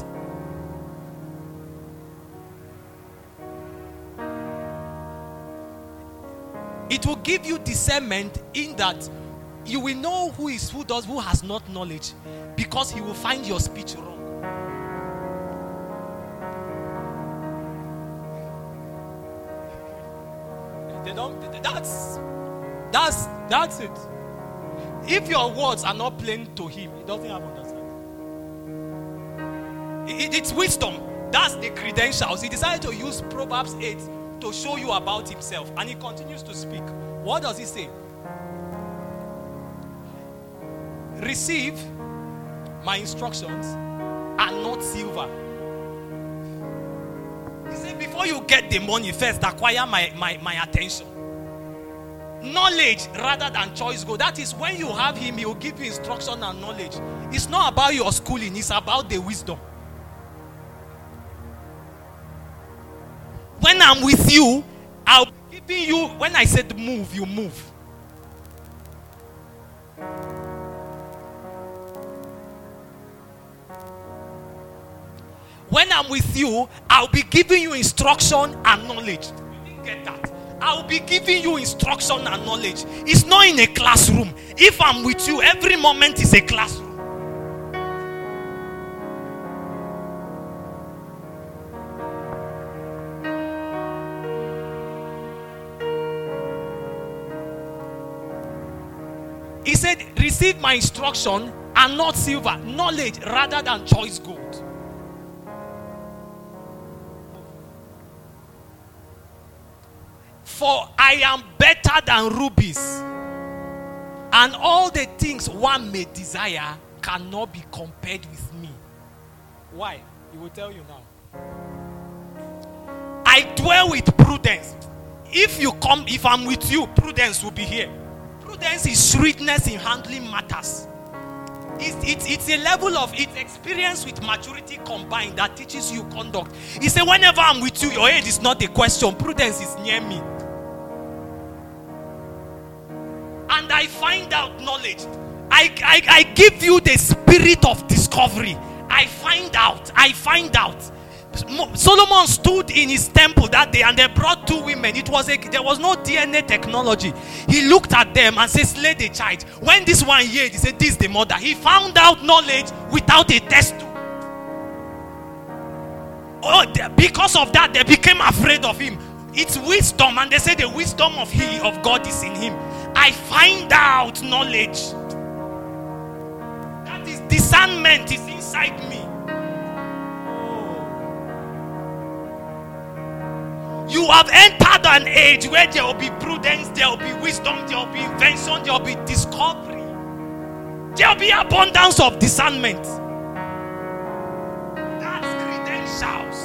It will give you discernment in that you will know who is who does who has not knowledge, because he will find your speech wrong. They don't. That's that's that's it. If your words are not plain to him, he doesn't have understanding. It, it's wisdom. That's the credentials. He decided to use Proverbs eight to show you about himself. And he continues to speak. What does he say? Receive my instructions and not silver. He said, before you get the money, first acquire my, my, my attention. Knowledge rather than choice gold. That is, when you have him, he will give you instruction and knowledge. It's not about your schooling, it's about the wisdom. When I'm with you, I'll be giving you, when I said move, you move. When I'm with you, I'll be giving you instruction and knowledge. You didn't get that? I'll be giving you instruction and knowledge. It's not in a classroom. If I'm with you, every moment is a classroom. He said, receive my instruction and not silver, knowledge rather than choice gold. For I am better than rubies, and all the things one may desire cannot be compared with me. Why? He will tell you now. I dwell with prudence. If you come, if I'm with you, prudence will be here. Prudence is shrewdness in handling matters. It's, it's, it's a level of it's experience with maturity combined that teaches you conduct. He said, whenever I'm with you, your age is not a question. Prudence is near me. And I find out knowledge. I, I, I give you the spirit of discovery. I find out. I find out. Solomon stood in his temple that day and they brought two women. It was a, there was no D N A technology. He looked at them and said, slay the child. When this one heard, he said, this is the mother. He found out knowledge without a test. Oh, because of that, they became afraid of him. It's wisdom, and they say the wisdom of he of God is in him. I find out knowledge. That is discernment is inside me. You have entered an age where there will be prudence, there will be wisdom, there will be invention, there will be discovery. There will be abundance of discernment. That's credentials.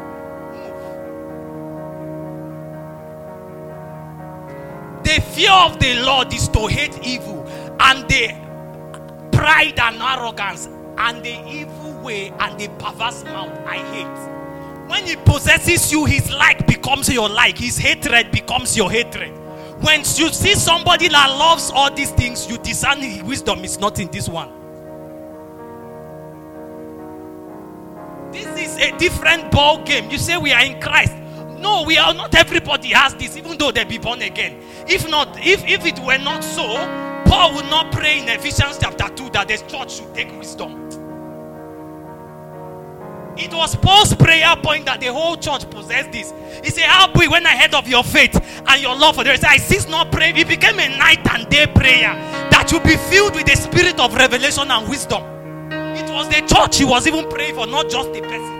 The fear of the Lord is to hate evil, and the pride and arrogance, and the evil way, and the perverse mouth I hate. When he possesses you, his like becomes your like. His hatred becomes your hatred. When you see somebody that loves all these things, you discern his wisdom is not in this one. This is a different ball game. You say we are in Christ. No, we are not. Everybody has this, even though they be born again. If not, if, if it were not so, Paul would not pray in Ephesians chapter two that the church should take wisdom. It was Paul's prayer point that the whole church possessed this. He said, how we when I heard of your faith and your love for the rest, I cease not praying. It became a night and day prayer that you be filled with the spirit of revelation and wisdom. It was the church he was even praying for, not just the person.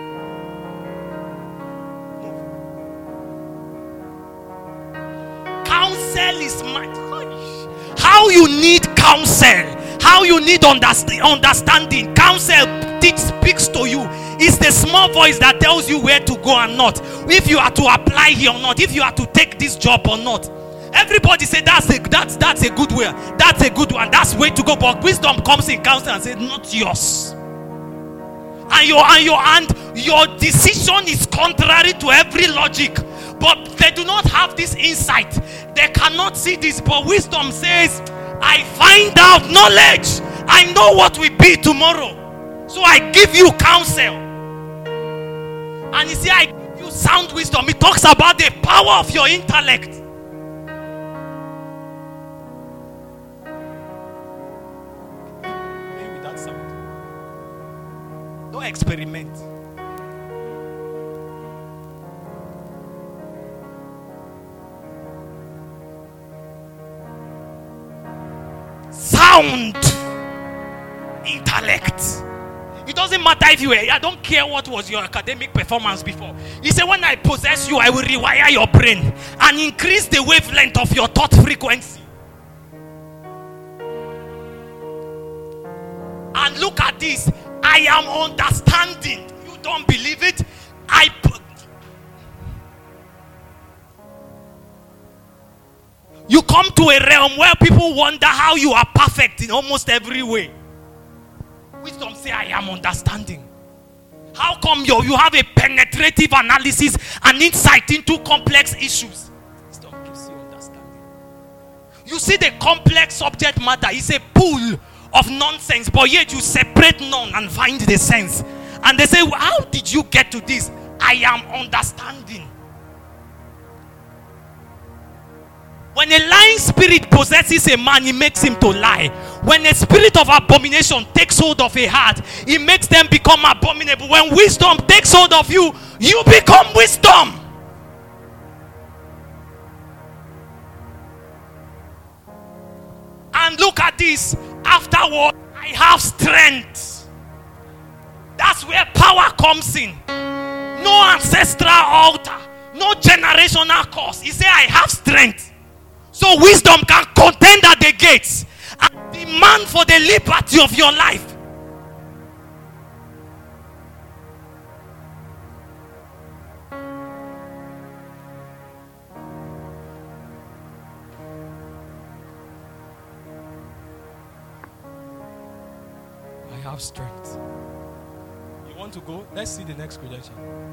Counsel is might. How you need counsel, how you need understanding. Counsel teach speaks to you. It's the small voice that tells you where to go and not. If you are to apply here or not. If you are to take this job or not. Everybody say that's a that's that's a good way. That's a good one. That's way to go. But wisdom comes in counsel and says not yours. And your and your and your decision is contrary to every logic. But they do not have this insight. They cannot see this. But wisdom says, I find out knowledge. I know what will be tomorrow. So I give you counsel. And you see, I give you sound wisdom. It talks about the power of your intellect. Play with that sound. Don't experiment. Sound intellect. It doesn't matter if you were, I don't care what was your academic performance before. He said, when I possess you, I will rewire your brain and increase the wavelength of your thought frequency. And look at this. I am understanding. You don't believe it? I You come to a realm where people wonder how you are perfect in almost every way. Wisdom say, I am understanding. How come you, you have a penetrative analysis and insight into complex issues? Wisdom gives you understanding. You see, the complex subject matter is a pool of nonsense, but yet you separate none and find the sense. And they say, well, how did you get to this? I am understanding. When a lying spirit possesses a man, it makes him to lie. When a spirit of abomination takes hold of a heart, it makes them become abominable. When wisdom takes hold of you, you become wisdom. And look at this. Afterward, I have strength. That's where power comes in. No ancestral altar, no generational curse. He said, I have strength. So wisdom can contend at the gates and demand for the liberty of your life. I have strength. You want to go? Let's see the next credential.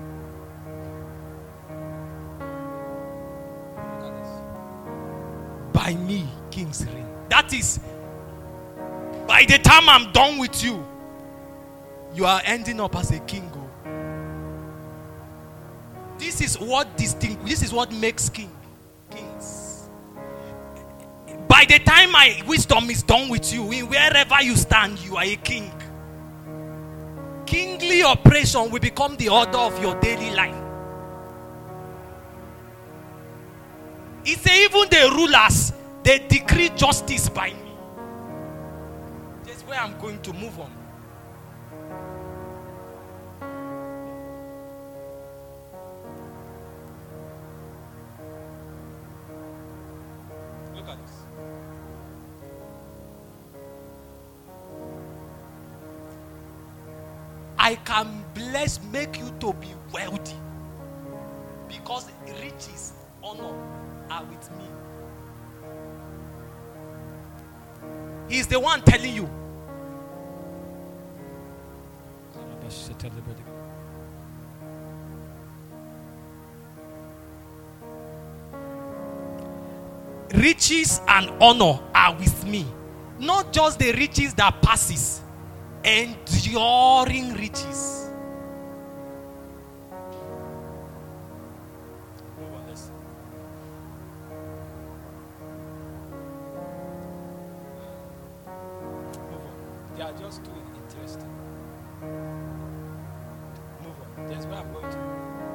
By me, kings reign. That is, by the time I'm done with you, you are ending up as a king. This is what distinct. This is what makes king kings. By the time my wisdom is done with you, in wherever you stand, you are a king. Kingly operation will become the order of your daily life. He said, even the rulers, they decree justice by me. That's where I'm going to move on. Look at this. I can bless, make you to be wealthy, because riches, honor are with me. He's the one telling you. Riches and honor are with me. Not just the riches that passes, enduring riches. They are just too interesting. Move on. That's where I'm going to.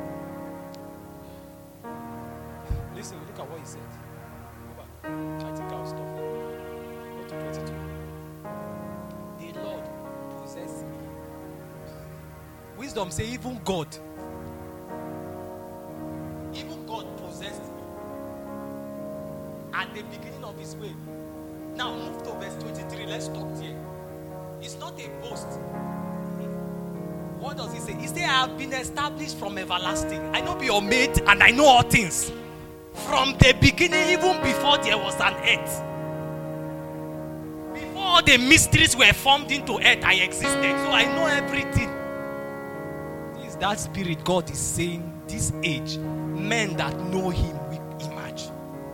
Listen, look at what he said. Move on. I think I'll stop here. Go to twenty-two. The Lord possesses me. Wisdom say even God. Even God possessed me at the beginning of his way. Now move to verse twenty-three. Let's stop here. It's not a boast. What does he say? He said, I have been established from everlasting. I know your mate and I know all things. From the beginning, even before there was an earth. Before all the mysteries were formed into earth, I existed. So I know everything. This is that spirit God is saying, this age, men that know him will emerge.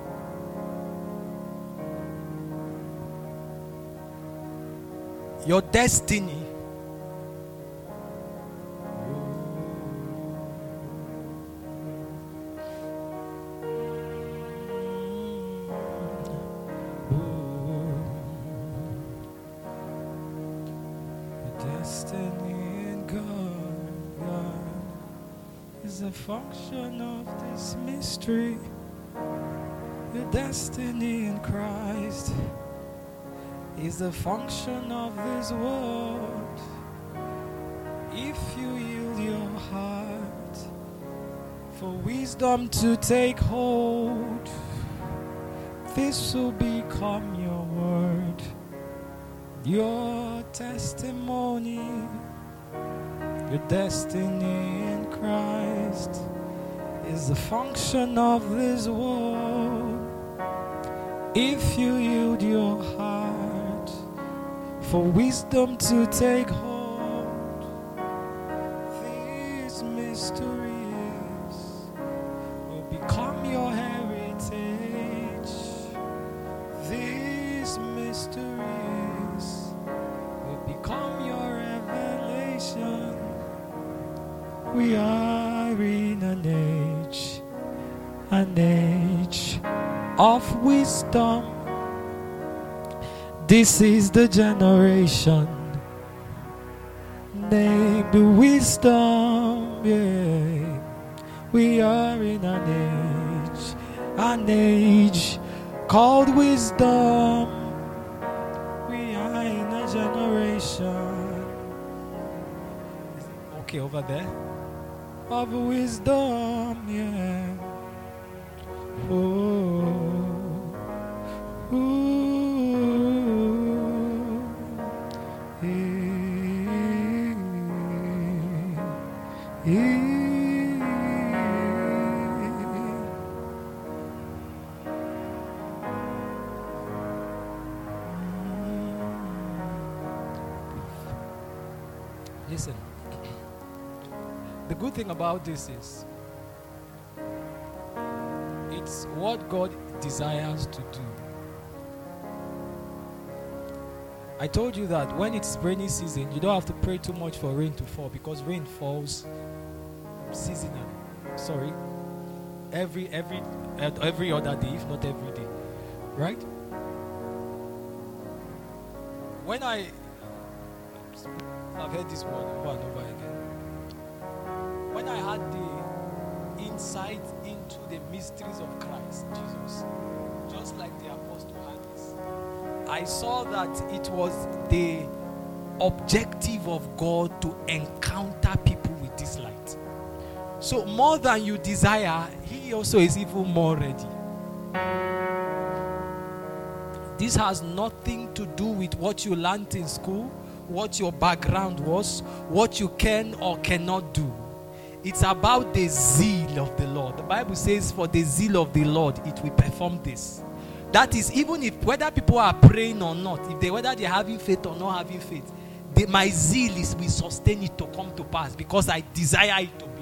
Your destiny destiny in God, God is a function of this mystery. Your destiny in Christ is the function of this world. If you yield your heart for wisdom to take hold, this will become your word, your testimony, your destiny in Christ is the function of this world. If you yield your heart for wisdom to take hold, these mysteries will become your heritage. These mysteries will become your revelation. We are in an age, an age of wisdom. This is the generation named wisdom. Yeah, we are in an age, an age called wisdom. We are in a generation. Okay, over there. Of wisdom, yeah. Oh, ooh, eh, eh. Listen, the good thing about this is it's what God desires to do. I told you that when it's rainy season, you don't have to pray too much for rain to fall, because rain falls seasonally. Sorry, every every every other day, if not every day, right? When I I've heard this word over and over again. When I had the insight into the mysteries of Christ Jesus, just like the apostle had this, I saw that it was the objective of God to encounter people with this light. So more than you desire, He also is even more ready. This has nothing to do with what you learned in school, what your background was, what you can or cannot do. It's about the zeal of the Lord. The Bible says, for the zeal of the Lord, it will perform this. That is, even if whether people are praying or not, if they whether they're having faith or not having faith, they, my zeal is will sustain it to come to pass, because I desire it to be.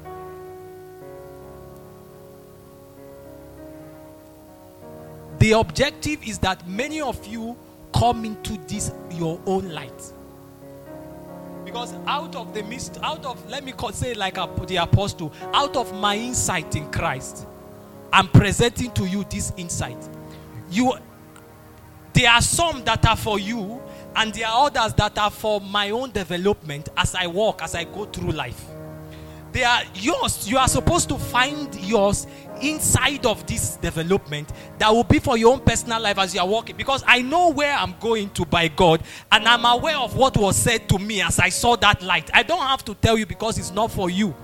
The objective is that many of you come into this your own light. Because out of the mist, out of, let me call, say like a, the apostle, out of my insight in Christ, I'm presenting to you this insight. You, there are some that are for you, and there are others that are for my own development as I walk, as I go through life. They are yours. You are supposed to find yours inside of this development that will be for your own personal life as you are walking. Because I know where I'm going to by God, and I'm aware of what was said to me as I saw that light. I don't have to tell you, because it's not for you.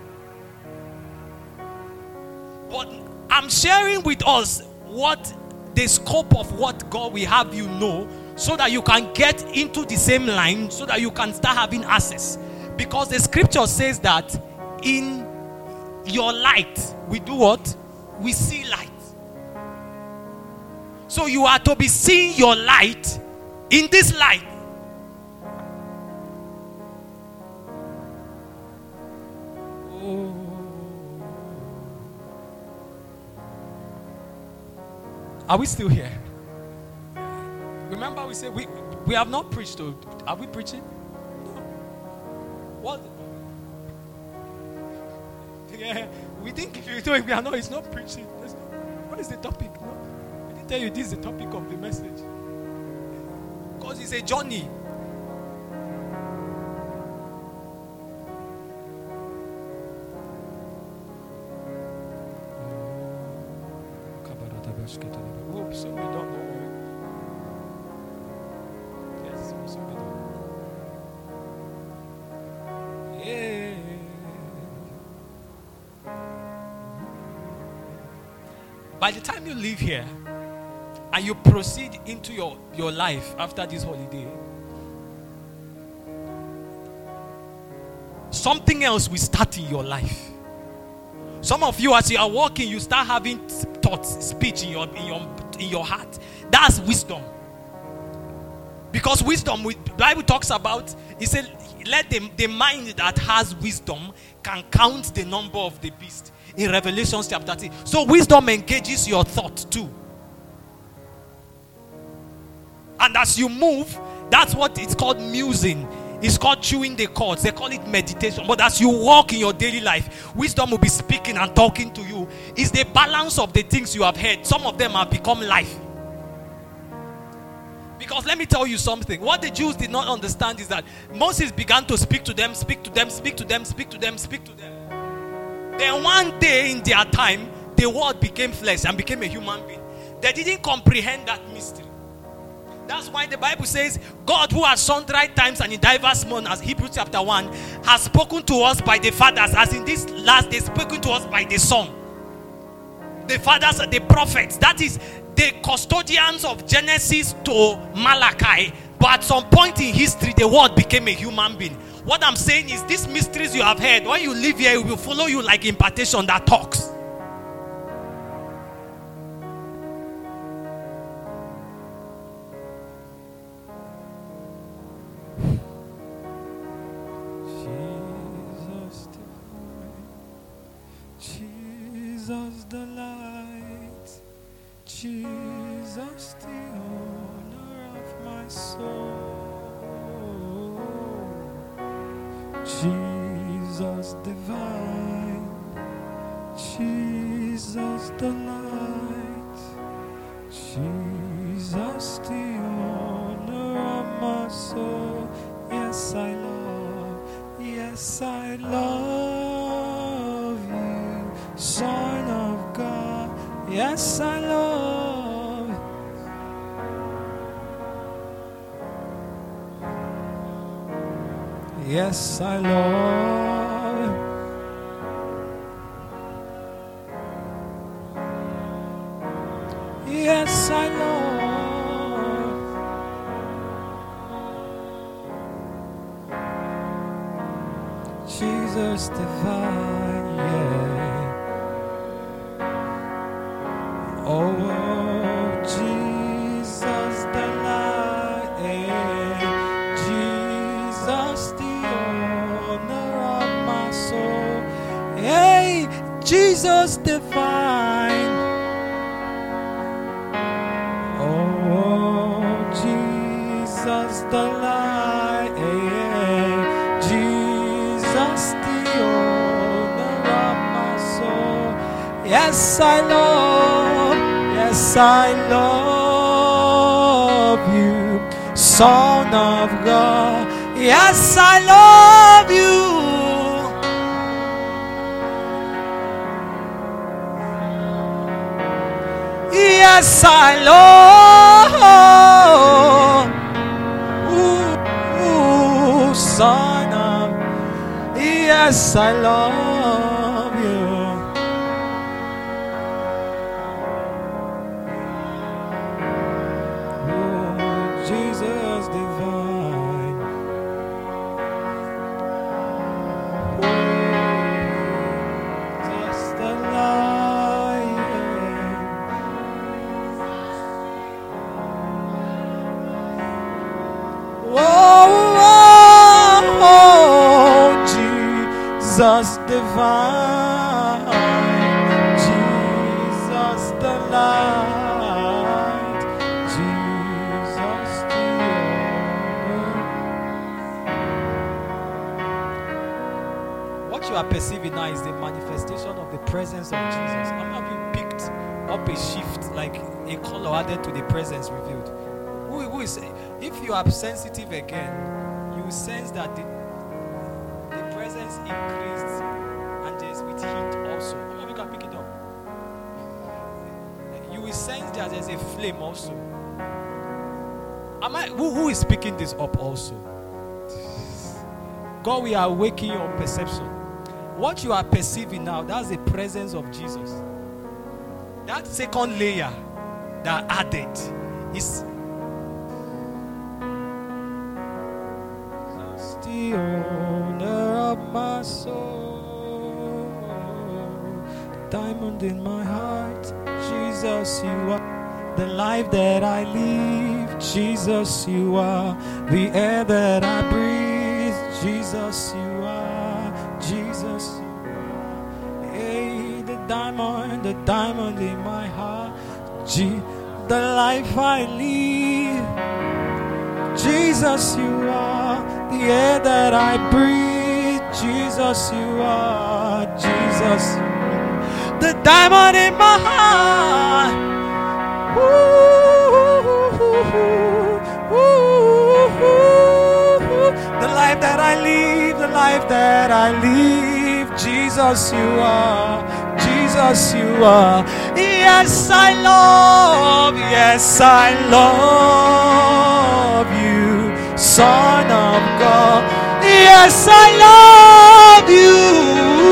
But I'm sharing with us what the scope of what God will have you know, so that you can get into the same line, so that you can start having access. Because the scripture says that in your light, we do what? We see light. So you are to be seeing your light in this light. Oh. Are we still here? Remember we said we, we have not preached. Are we preaching? No. What? Yeah, we think if you do it, we are not, it's not preaching. Not, what is the topic? No, I didn't tell you this is the topic of the message. Because it's a journey. Oh, soon we don't know. Yes, soon we don't. By the time you leave here and you proceed into your, your life after this holiday, something else will start in your life. Some of you, as you are walking, you start having thoughts, speech in your in your in your heart. That's wisdom. Because wisdom, the Bible talks about, it said, let the, the mind that has wisdom can count the number of the beast. In Revelation chapter three. So wisdom engages your thought too. And as you move, that's what it's called musing. It's called chewing the cords. They call it meditation. But as you walk in your daily life, wisdom will be speaking and talking to you. It's the balance of the things you have heard. Some of them have become life. Because let me tell you something. What the Jews did not understand is that Moses began to speak to them, speak to them, speak to them, speak to them, speak to them. Then one day in their time, the word became flesh and became a human being. They didn't comprehend that mystery. That's why the Bible says, God, who has sundry times and in diverse manners, as Hebrews chapter one, has spoken to us by the fathers, as in this last day, spoken to us by the Son. The fathers are the prophets. That is the custodians of Genesis to Malachi. But at some point in history, the word became a human being. What I'm saying is, these mysteries you have heard, when you live here, it will follow you like impartation that talks. Jesus the light, Jesus the owner of my soul, Jesus divine, Jesus the light, Jesus the owner of my soul. Yes, I love, yes, I love you, Son of God. Yes, I love. Yes, I love. Yes, I love. Jesus divine, yeah. Oh, Jesus the light, eh. Jesus the owner of my soul, hey, Jesus divine. Oh, Jesus the light, eh. Jesus the owner of my soul. Yes, I love. Yes, I love you, Son of God. Yes, I love you. Yes, I love. Ooh, ooh, Son of. Yes, I love you. Jesus divine. Just the light. Whoa, whoa, Jesus divine. Jesus the light. You are perceiving now is the manifestation of the presence of Jesus. How many of you picked up a shift, like a color added to the presence revealed? Who, who is, if you are sensitive again, you will sense that the, the presence increased and there's with heat also. How many of you can pick it up? You will sense that there's a flame also. Am I, who, who is picking this up also? God, we are awakening your perception. What you are perceiving now, that's the presence of Jesus. That second layer that added is the owner of my soul, the diamond in my heart. Jesus, you are the life that I live. Jesus, you are the air that I breathe. Jesus, you are. Jesus, you are. Hey, the diamond, the diamond in my heart. G- the life I live. Jesus, you are the air that I breathe. Jesus, you are. Jesus, you are the diamond in my heart. Ooh, ooh, ooh, ooh. The life that I live, the life that I live. Jesus, you are. Jesus, you are. Yes, I love. Yes, I love you, Son of God. Yes, I love you.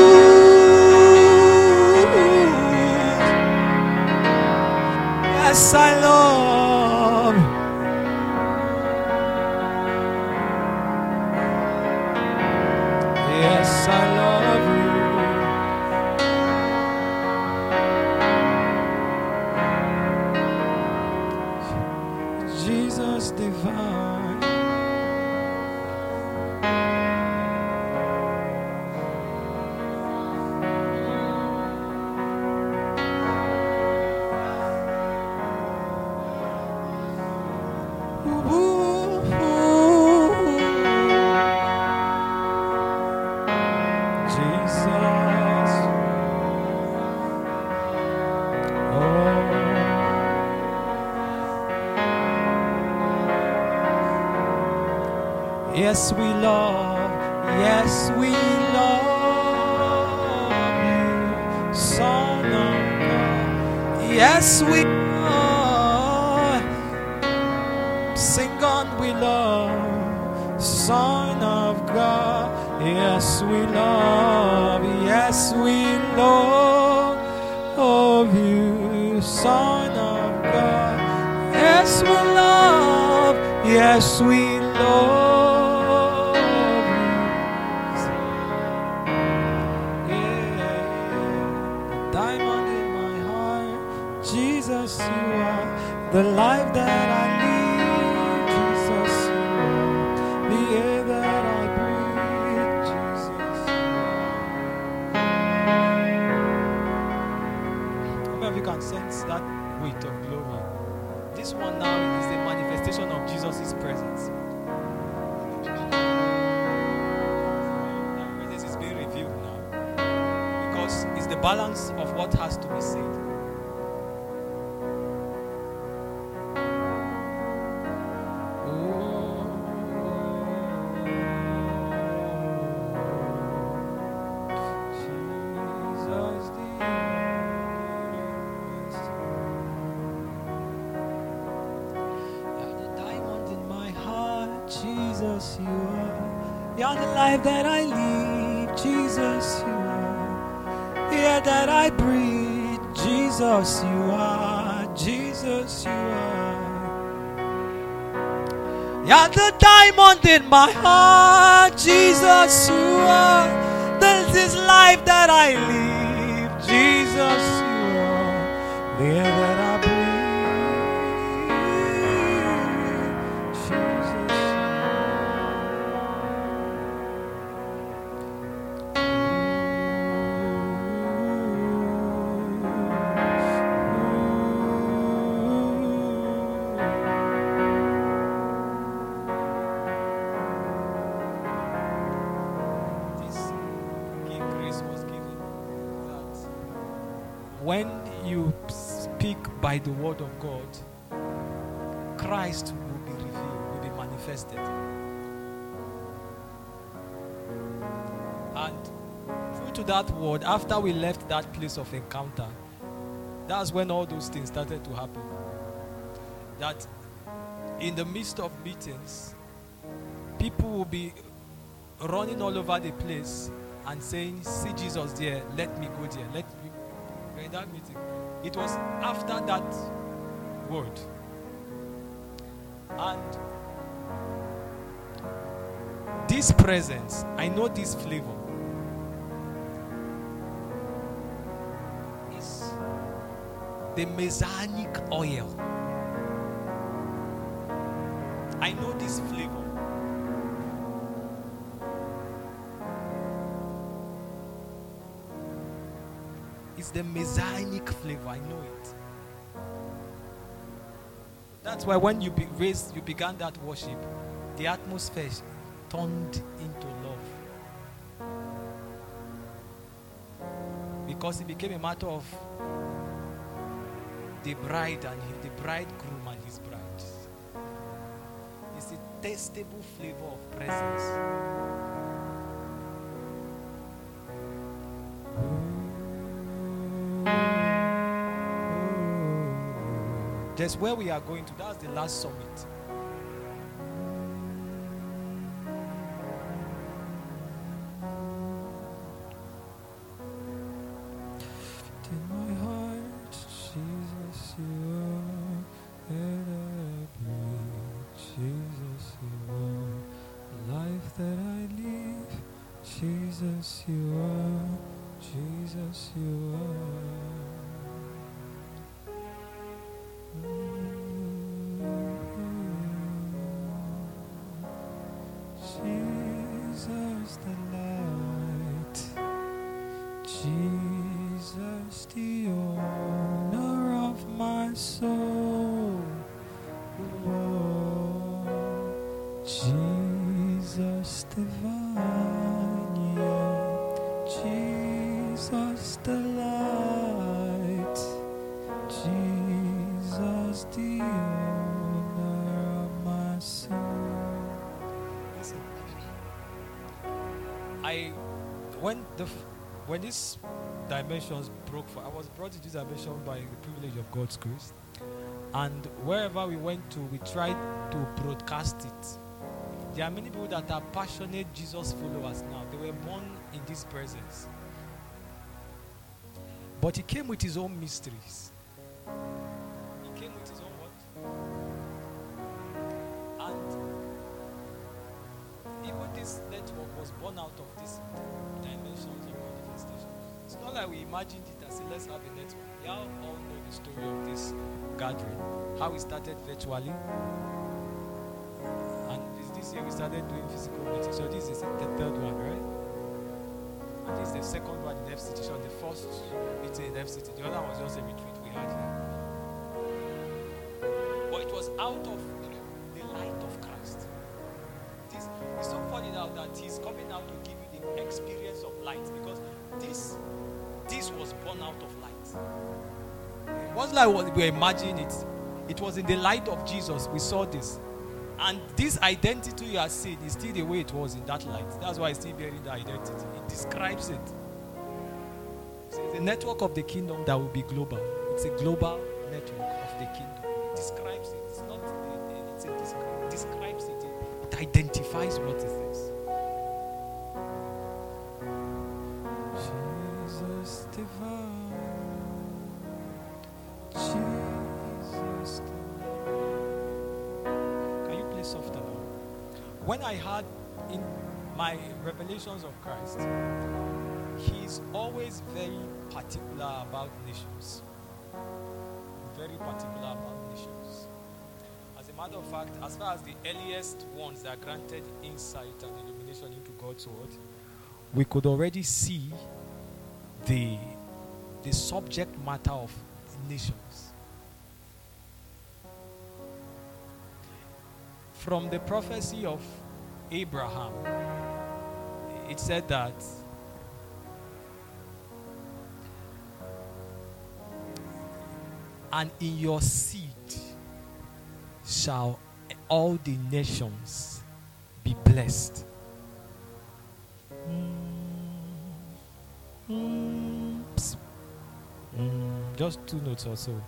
Yes, I love. Yes, I love you. Jesus divine. Yes, we love, yes, we love you, Son of God. Yes, we love. Sing on, we love, Son of God. Yes, we love, yes, we love of you, Son of God. Yes, we love, yes, we love. Jesus, you are the life that I live. Jesus, you are the air that I breathe. Jesus, how many of you can sense that weight of glory? This one now is the manifestation of Jesus' presence. That presence is being revealed now because it's the balance of what has to be said. Jesus, you are. You're the life that I live. Jesus, you are. The air that I breathe. Jesus, you are. Jesus, you are. You're the diamond in my heart. Jesus, you are. This is life that I live. Jesus, you are. The air that I breathe. When you speak by the word of God, Christ will be revealed, will be manifested. And through to that word, after we left that place of encounter, that's when all those things started to happen. That in the midst of meetings, people will be running all over the place and saying, see Jesus there, let me go there, let me. in that meeting. It was after that word. And this presence, I know this flavor is the messianic oil. I know this flavor. It's the messianic flavor. I know it. That's why when you be raised, you began that worship, the atmosphere turned into love. Because it became a matter of the bride and he, the bridegroom and his bride. It's a tastable flavor of presence. That's where we are going to. That's the last summit. In my heart, Jesus, you are, and I breathe. Jesus, you are, life that I live. Jesus, you are. Jesus, you are. Jesus the light, Jesus the owner of my soul, oh, Jesus divine, yeah. Jesus the light, Jesus the owner of my soul. Listen. I, when the when these dimensions broke for, I was brought into this dimension by the privilege of God's grace, and wherever we went to, we tried to broadcast it. There are many people that are passionate Jesus followers now. They were born in this presence, but he came with his own mysteries. He came with his own what? And even this network was born out of these dimensions of manifestation. It's not like we imagined it and said, let's have a network. You all know the story of this gathering. How we started virtually. And this, this year we started doing physical meetings. So this is the third one, right? And this is the second one in F C T. So the first meeting in F C T. The other was just a retreat we had here. But it was out of the light of Christ. This, it's so funny now that he's coming out to give you the experience of light, because this this was born out of light. It wasn't like what we were imagining it. It was in the light of Jesus. We saw this. And this identity you are seeing is still the way it was in that light. That's why it's still bearing the identity. It describes it. So it's a network of the kingdom that will be global. It's a global network of the kingdom. It describes it. It's not, it's a, it describes it. It identifies what it is. Jesus divine, Jesus divine. Can you play softer now? When I had in my revelations of Christ, he's always very particular about nations. Very particular about nations. As a matter of fact, as far as the earliest ones that granted insight and illumination into God's word, we could already see the, the subject matter of nations. From the prophecy of Abraham, it said that and in your seed shall all the nations be blessed. Mm. Mm. Mm. Just two notes or so.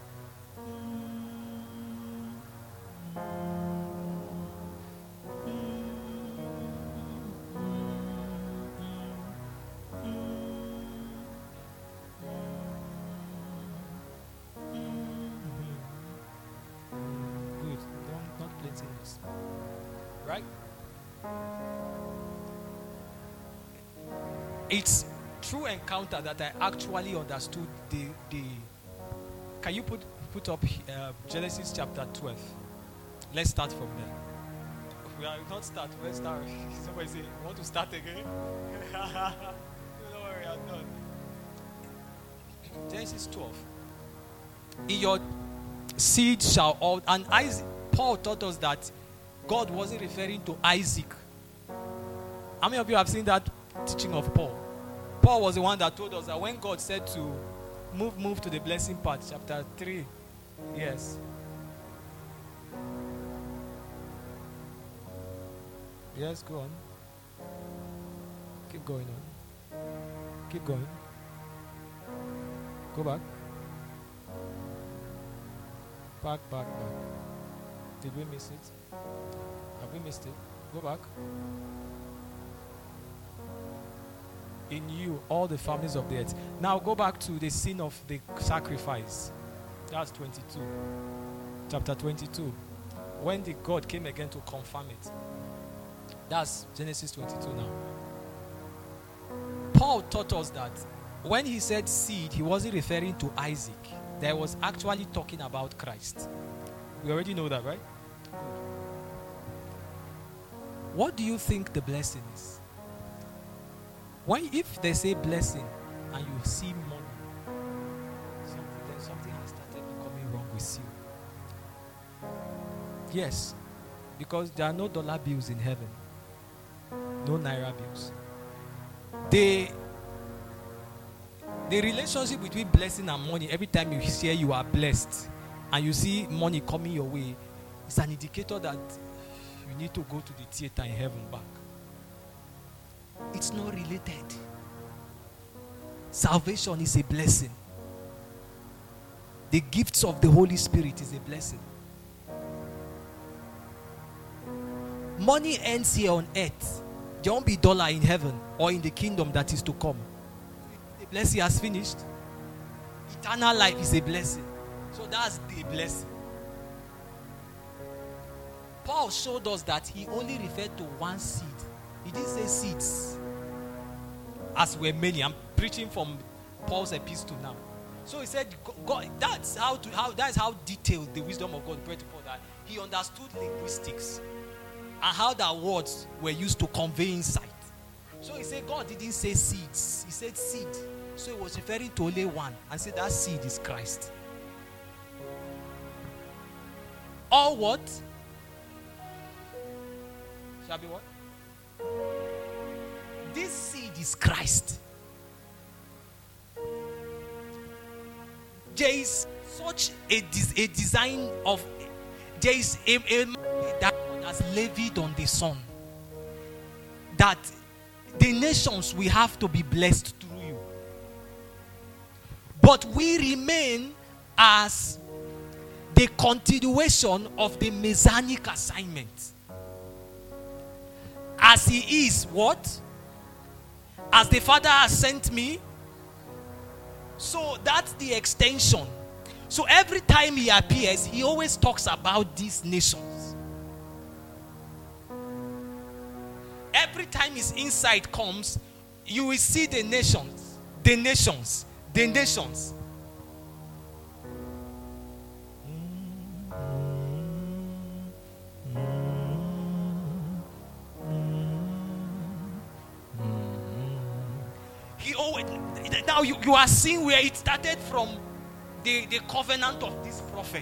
It's through encounter that I actually understood the the. Can you put put up uh, Genesis chapter twelve? Let's start from there. We are not start. Let's start. Somebody say, "You want to start again?" Don't worry, I'm done. Genesis twelve. In your seed shall all, and Isaac, Paul taught us that God wasn't referring to Isaac. How many of you have seen that teaching of Paul? Paul was the one that told us that when God said to move, move to the blessing part, chapter three. Yes. Yes, go on. Keep going on. Keep going. Go back. Back, back, back. Did we miss it? Have we missed it? Go back. In you, all the families of the earth. Now go back to the scene of the sacrifice. That's twenty-two. Chapter twenty-two. When the God came again to confirm it. That's Genesis twenty-two now. Paul taught us that when he said seed, he wasn't referring to Isaac. There was actually talking about Christ. We already know that, right? What do you think the blessing is? Why, if they say blessing and you see money, something, then something has started becoming wrong with you. Yes, because there are no dollar bills in heaven, no naira bills. The the relationship between blessing and money, every time you hear you are blessed and you see money coming your way, is an indicator that you need to go to the theater in heaven back. It's not related. Salvation is a blessing. The gifts of the Holy Spirit is a blessing. Money ends here on earth. There won't be dollar in heaven or in the kingdom that is to come. The blessing has finished. Eternal life is a blessing. So that's the blessing. Paul showed us that he only referred to one seed. He didn't say seeds. As we're many. I'm preaching from Paul's epistle now. So he said, God, that's how to how that's how detailed the wisdom of God brought to Paul, that he understood linguistics and how that words were used to convey insight. So he said God didn't say seeds, he said seed. So he was referring to only one and said that seed is Christ. Or what? Shall be what? This seed is Christ. There is such a, a design of, there is a, a that God has levied on the Son, that the nations will have to be blessed through you. But we remain as the continuation of the messianic assignment. As he is what? As the Father has sent me. So that's the extension. So every time he appears, he always talks about these nations. Every time his insight comes, you will see the nations, the nations, the nations. He always, now you, you are seeing where it started from. The, the covenant of this prophet.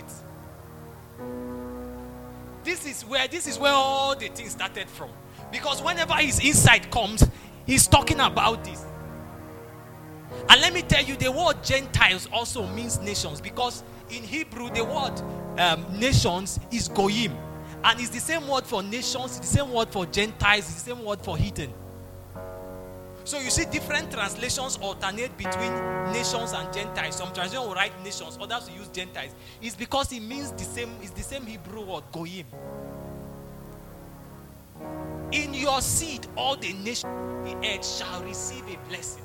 This is where this is where all the things started from. Because whenever his insight comes, he's talking about this. And let me tell you, the word Gentiles also means nations, because in Hebrew the word um, nations is goyim, and it's the same word for nations, it's the same word for Gentiles, it's the same word for heathen. So you see different translations alternate between nations and Gentiles. Some translations will write nations, others will use Gentiles. It's because it means the same, it's the same Hebrew word, goyim. In your seed, all the nations of the earth shall receive a blessing.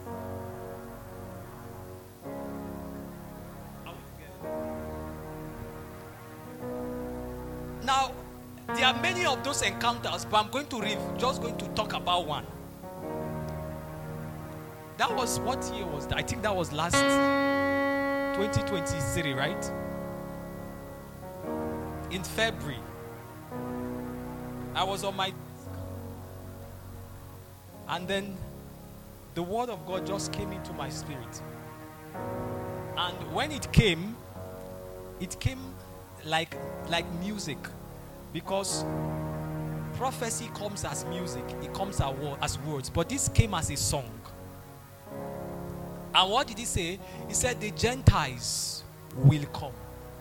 Now, there are many of those encounters, but I'm going to read, just going to talk about one. that was, what year was that? I think that was last twenty twenty-three, right? In February. I was on my, and then the word of God just came into my spirit. And when it came, it came like like music, because prophecy comes as music, it comes as words, but this came as a song. And what did he say? He said the Gentiles will come.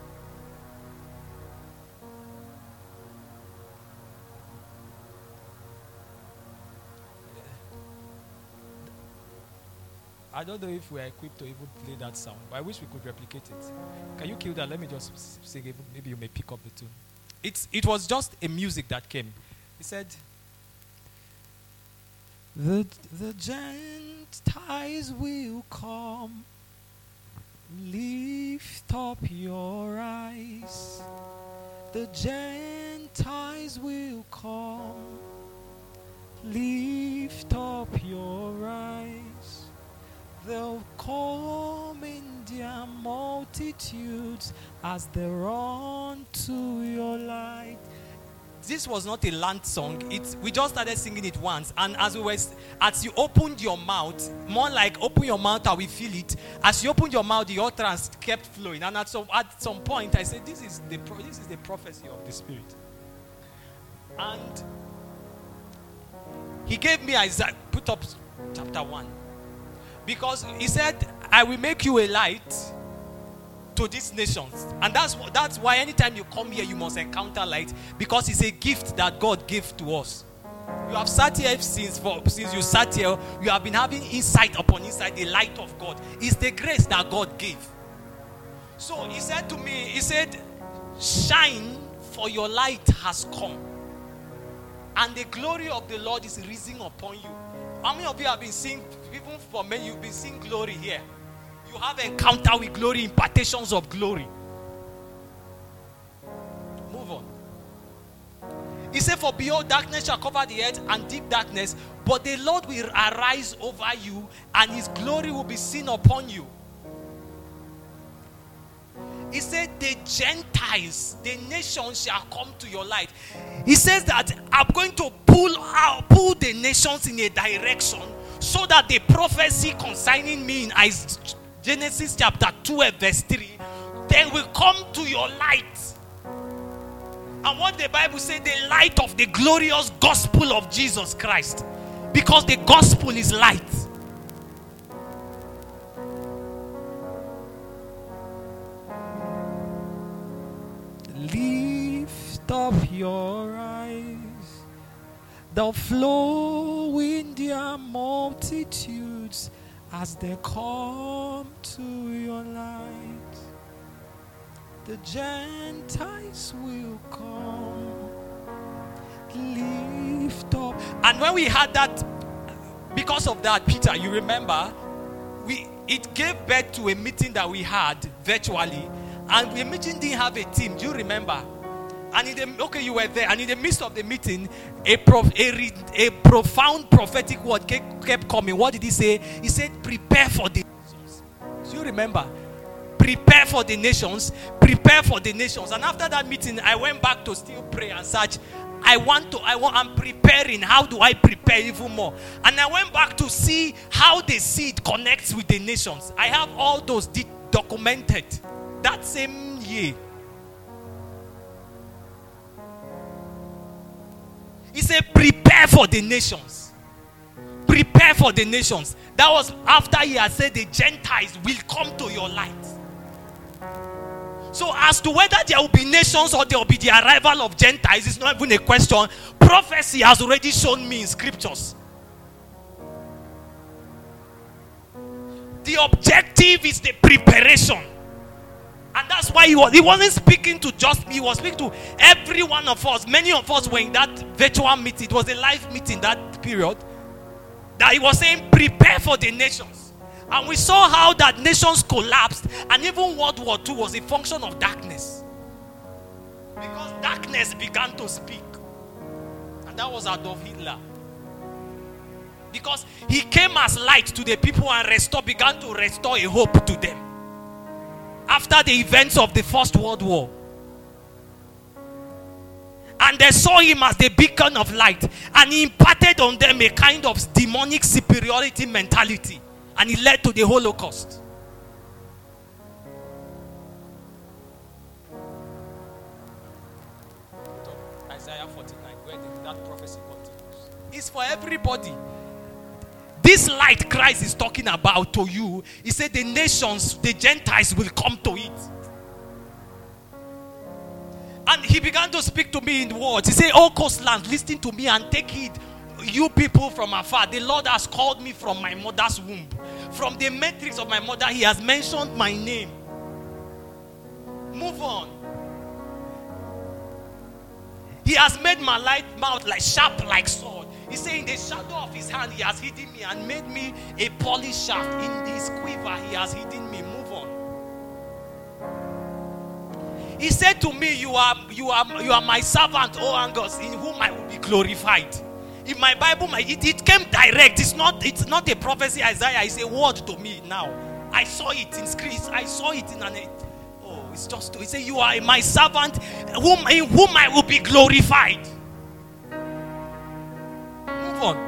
I don't know if we are equipped to even play that sound, but I wish we could replicate it. Can you kill that? Let me just sing it. Maybe you may pick up the tune. It's, it was just a music that came. He said, the, the Gentiles will come. Lift up your eyes. The Gentiles will come. Lift up your eyes. They'll come in their multitudes as they run to your light. This was not a land song. It's, we just started singing it once. And as we were, as you opened your mouth, more like open your mouth and we feel it. As you opened your mouth, the utterance kept flowing. And at some, at some point, I said, this is the this is the prophecy of the Spirit. And he gave me Isaiah, put up chapter one. Because he said, I will make you a light to these nations. And that's, that's why anytime you come here, you must encounter light. Because it's a gift that God gave to us. You have sat here since, for, since you sat here, you have been having insight upon insight, the light of God. It's the grace that God gave. So he said to me, he said, shine, for your light has come. And the glory of the Lord is rising upon you. How many of you have been seeing, even for men, you've been seeing glory here? You have encounter with glory, impartations of glory. Move on. He said, for behold, darkness shall cover the earth and deep darkness, but the Lord will arise over you, and his glory will be seen upon you. He said, the Gentiles, the nations shall come to your light. He says that I'm going to pull out, pull the nations in a direction so that the prophecy concerning me in Genesis chapter two verse three, they will come to your light. And what the Bible says, the light of the glorious gospel of Jesus Christ. Because the gospel is light. Lift up your eyes. They'll flow in their multitudes as they come to your light. The Gentiles will come. Lift up. And when we had that, because of that, Peter, you remember, we it gave birth to a meeting that we had virtually. And the meeting didn't have a team. Do you remember? And in the, okay, you were there. And in the midst of the meeting, a, prof, a, a profound prophetic word kept, kept coming. What did he say? He said, prepare for the nations. Do you remember? Prepare for the nations. Prepare for the nations. And after that meeting, I went back to still pray and search. I want to, I want, I'm preparing. How do I prepare even more? And I went back to see how the seed connects with the nations. I have all those de- documented. That same year. He said, prepare for the nations. Prepare for the nations. That was after he had said the Gentiles will come to your light. So as to whether there will be nations or there will be the arrival of Gentiles, it's not even a question. Prophecy has already shown me in scriptures. The objective is the preparation. And that's why he, was, he wasn't speaking to just me. He was speaking to every one of us. Many of us were in that virtual meeting. It was a live meeting that period. That he was saying, prepare for the nations. And we saw how that nations collapsed. And even World War Two was a function of darkness. Because darkness began to speak. And that was Adolf Hitler. Because he came as light to the people and restore, began to restore a hope to them. After the events of the First World War. And they saw him as the beacon of light. And he imparted on them a kind of demonic superiority mentality. And it led to the Holocaust. Isaiah forty-nine, where that prophecy continues. It's for everybody. This light Christ is talking about to you, he said the nations, the Gentiles will come to it. And he began to speak to me in words. He said, "Oh coastlands, listen to me and take heed, you people from afar. The Lord has called me from my mother's womb. From the matrix of my mother, he has mentioned my name." Move on. He has made my light mouth like sharp like sword. He said, in the shadow of his hand, he has hidden me and made me a polished shaft. In his quiver, he has hidden me. Move on. He said to me, you are, you are, you are my servant, O Angus, in whom I will be glorified. In my Bible, my, it, it came direct. It's not, it's not a prophecy, Isaiah. It's a word to me now. I saw it in screen. I saw it in an... Oh, it's just... He said, you are my servant, whom, in whom I will be glorified. Move on.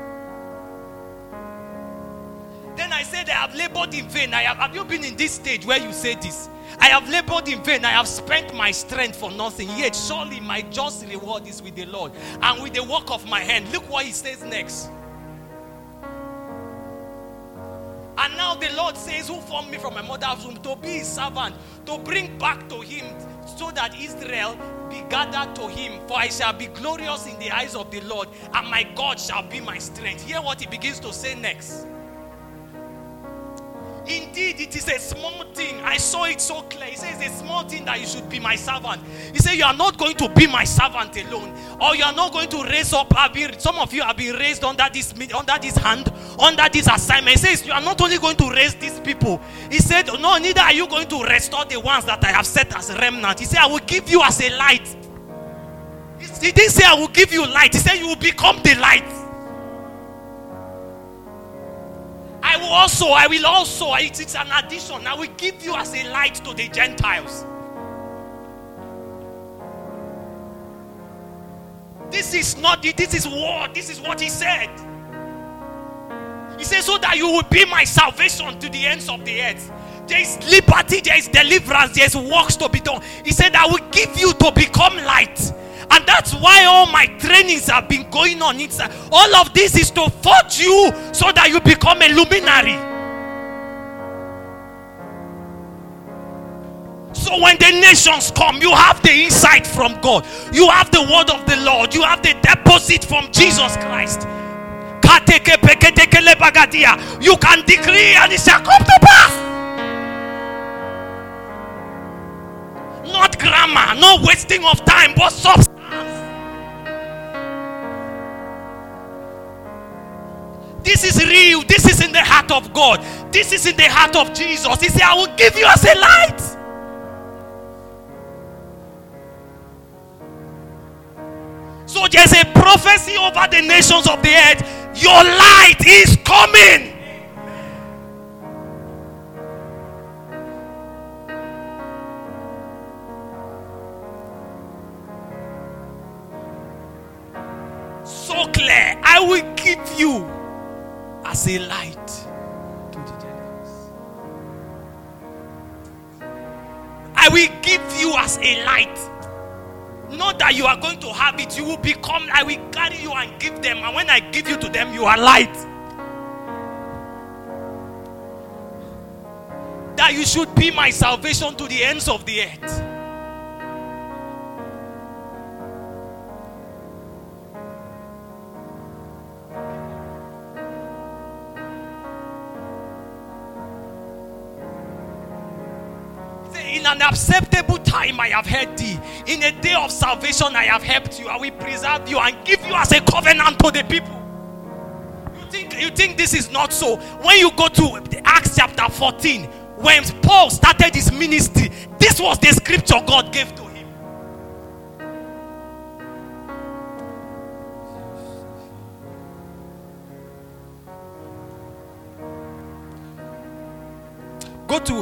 Then I said, I have labored in vain. I have, have you been in this stage where you say this? I have labored in vain. I have spent my strength for nothing. Yet surely my just reward is with the Lord and with the work of my hand. Look what he says next. And now the Lord says, who formed me from my mother's womb, to be his servant, to bring back to him, so that Israel be gathered to him. For I shall be glorious in the eyes of the Lord, and my God shall be my strength. Hear what he begins to say next. Indeed, it is a small thing. I saw it so clear. He says it's a small thing that you should be my servant. He said you are not going to be my servant alone, or you are not going to raise up. Some of you have been raised under this under this hand, under this assignment. He says you are not only going to raise these people. He said no, neither are you going to restore the ones that I have set as remnant. He said I will give you as a light. He didn't say I will give you light. He said you will become the light. I will also, I will also, it's an addition. I will give you as a light to the Gentiles. This is not, this is what, this is what he said. He said, so that you will be my salvation to the ends of the earth. There is liberty, there is deliverance, there is works to be done. He said, I will give you to become light. And that's why all my trainings have been going on. It's, uh, all of this is to forge you so that you become a luminary. So when the nations come, you have the insight from God. You have the word of the Lord. You have the deposit from Jesus Christ. You can decree and it shall come to pass. Not grammar, no wasting of time, but substance. This is real. This is in the heart of God. This is in the heart of Jesus. He said, I will give you as a light. So there's a prophecy over the nations of the earth. Your light is coming. So clear. I will give you as a light to the Gentiles. I will give you as a light. Not that you are going to have it. You will become, I will carry you and give them. And when I give you to them, you are light. That you should be my salvation to the ends of the earth. In an acceptable time I have heard thee. In a day of salvation I have helped you. I will preserve you and give you as a covenant to the people. You think, you think this is not so? When you go to Acts chapter fourteen, when Paul started his ministry, this was the scripture God gave to him. Go to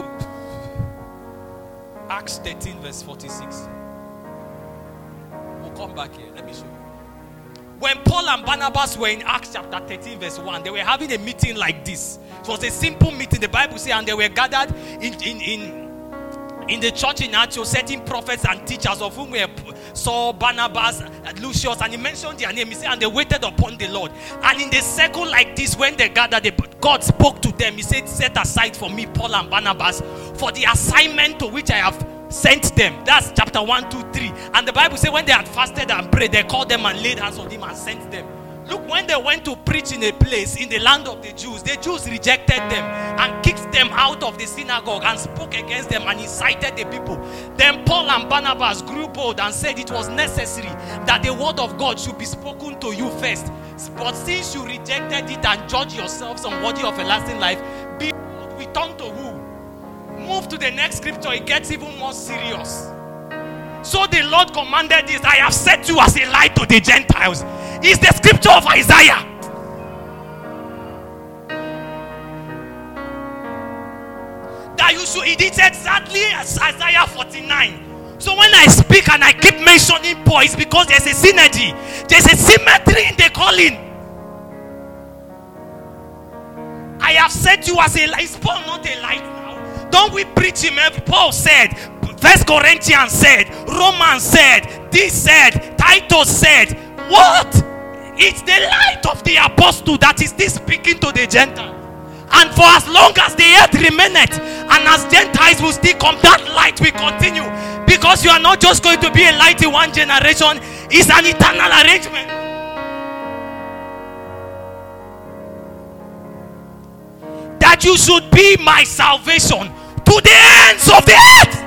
Acts thirteen, verse forty-six. We'll come back here. Let me show you. When Paul and Barnabas were in Acts chapter thirteen, verse one, they were having a meeting like this. It was a simple meeting, the Bible says, and they were gathered in, in, in, in the church in Antioch, certain prophets and teachers, of whom were Saul, Barnabas, Lucius, and he mentioned their name. He said, and they waited upon the Lord. And in the circle like this, when they gathered, they, God spoke to them. He said, set aside for me Paul and Barnabas for the assignment to which I have sent them. That's chapter one, two, three. And the Bible says when they had fasted and prayed, they called them and laid hands on them and sent them. Look, when they went to preach in a place in the land of the Jews, the Jews rejected them and kicked them out of the synagogue and spoke against them and incited the people. Then Paul and Barnabas grew bold and said it was necessary that the word of God should be spoken to you first. But since you rejected it and judged yourselves unworthy of a lasting life, behold, we turn to who? Move to the next scripture, it gets even more serious. So the Lord commanded this, I have set you as a light to the Gentiles. It's the scripture of Isaiah. That you should, it is exactly as Isaiah forty-nine. So when I speak and I keep mentioning Paul, it's because there's a synergy, there's a symmetry in the calling. I have set you as a light. Is Paul not a light now? Don't we preach him? Paul said, First Corinthians said, Romans said, this said, Titus said, what? It's the light of the apostle that is this speaking to the Gentiles. And for as long as the earth remaineth, and as Gentiles will still come, that light will continue. Because you are not just going to be a light in one generation, it's an eternal arrangement. That you should be my salvation to the ends of the earth.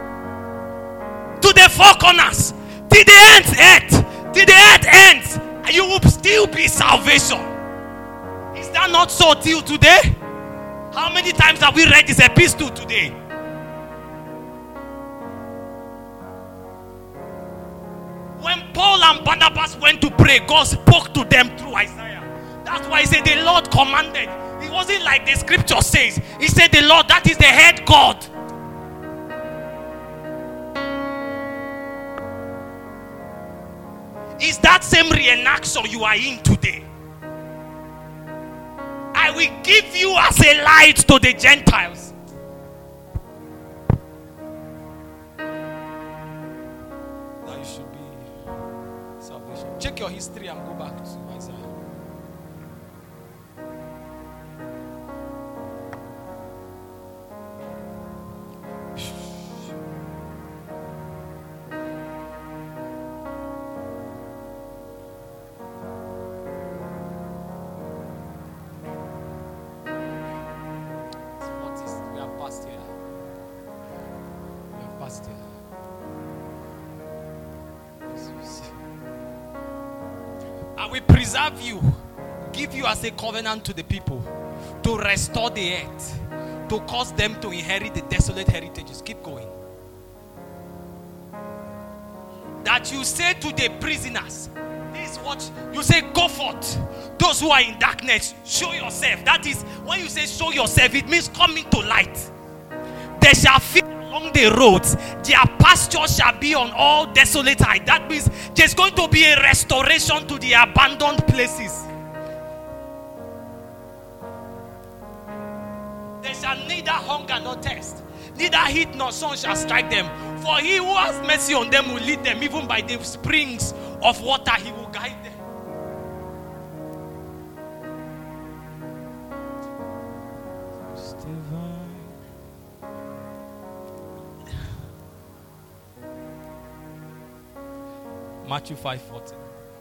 To the four corners, till the ends earth, till the earth ends, you will still be salvation. Is that not so till today? How many times have we read this epistle today? When Paul and Barnabas went to pray, God spoke to them through Isaiah. That's why he said the Lord commanded. It wasn't like the scripture says. He said the Lord, that is the head God. Is that same reenaction you are in today? I will give you as a light to the Gentiles. That you should be salvation. Check your history and go back to Isaiah. Preserve you, give you as a covenant to the people, to restore the earth, to cause them to inherit the desolate heritages. Keep going. That you say to the prisoners, this is what you say, go forth. Those who are in darkness, show yourself. That is, when you say show yourself, it means come into light. They shall feed along the roads, their pasture shall be on all desolate heights. That means there's going to be a restoration to the abandoned places. They shall neither hunger nor thirst, neither heat nor sun shall strike them. For he who has mercy on them will lead them, even by the springs of water he will guide them. Matthew five forty.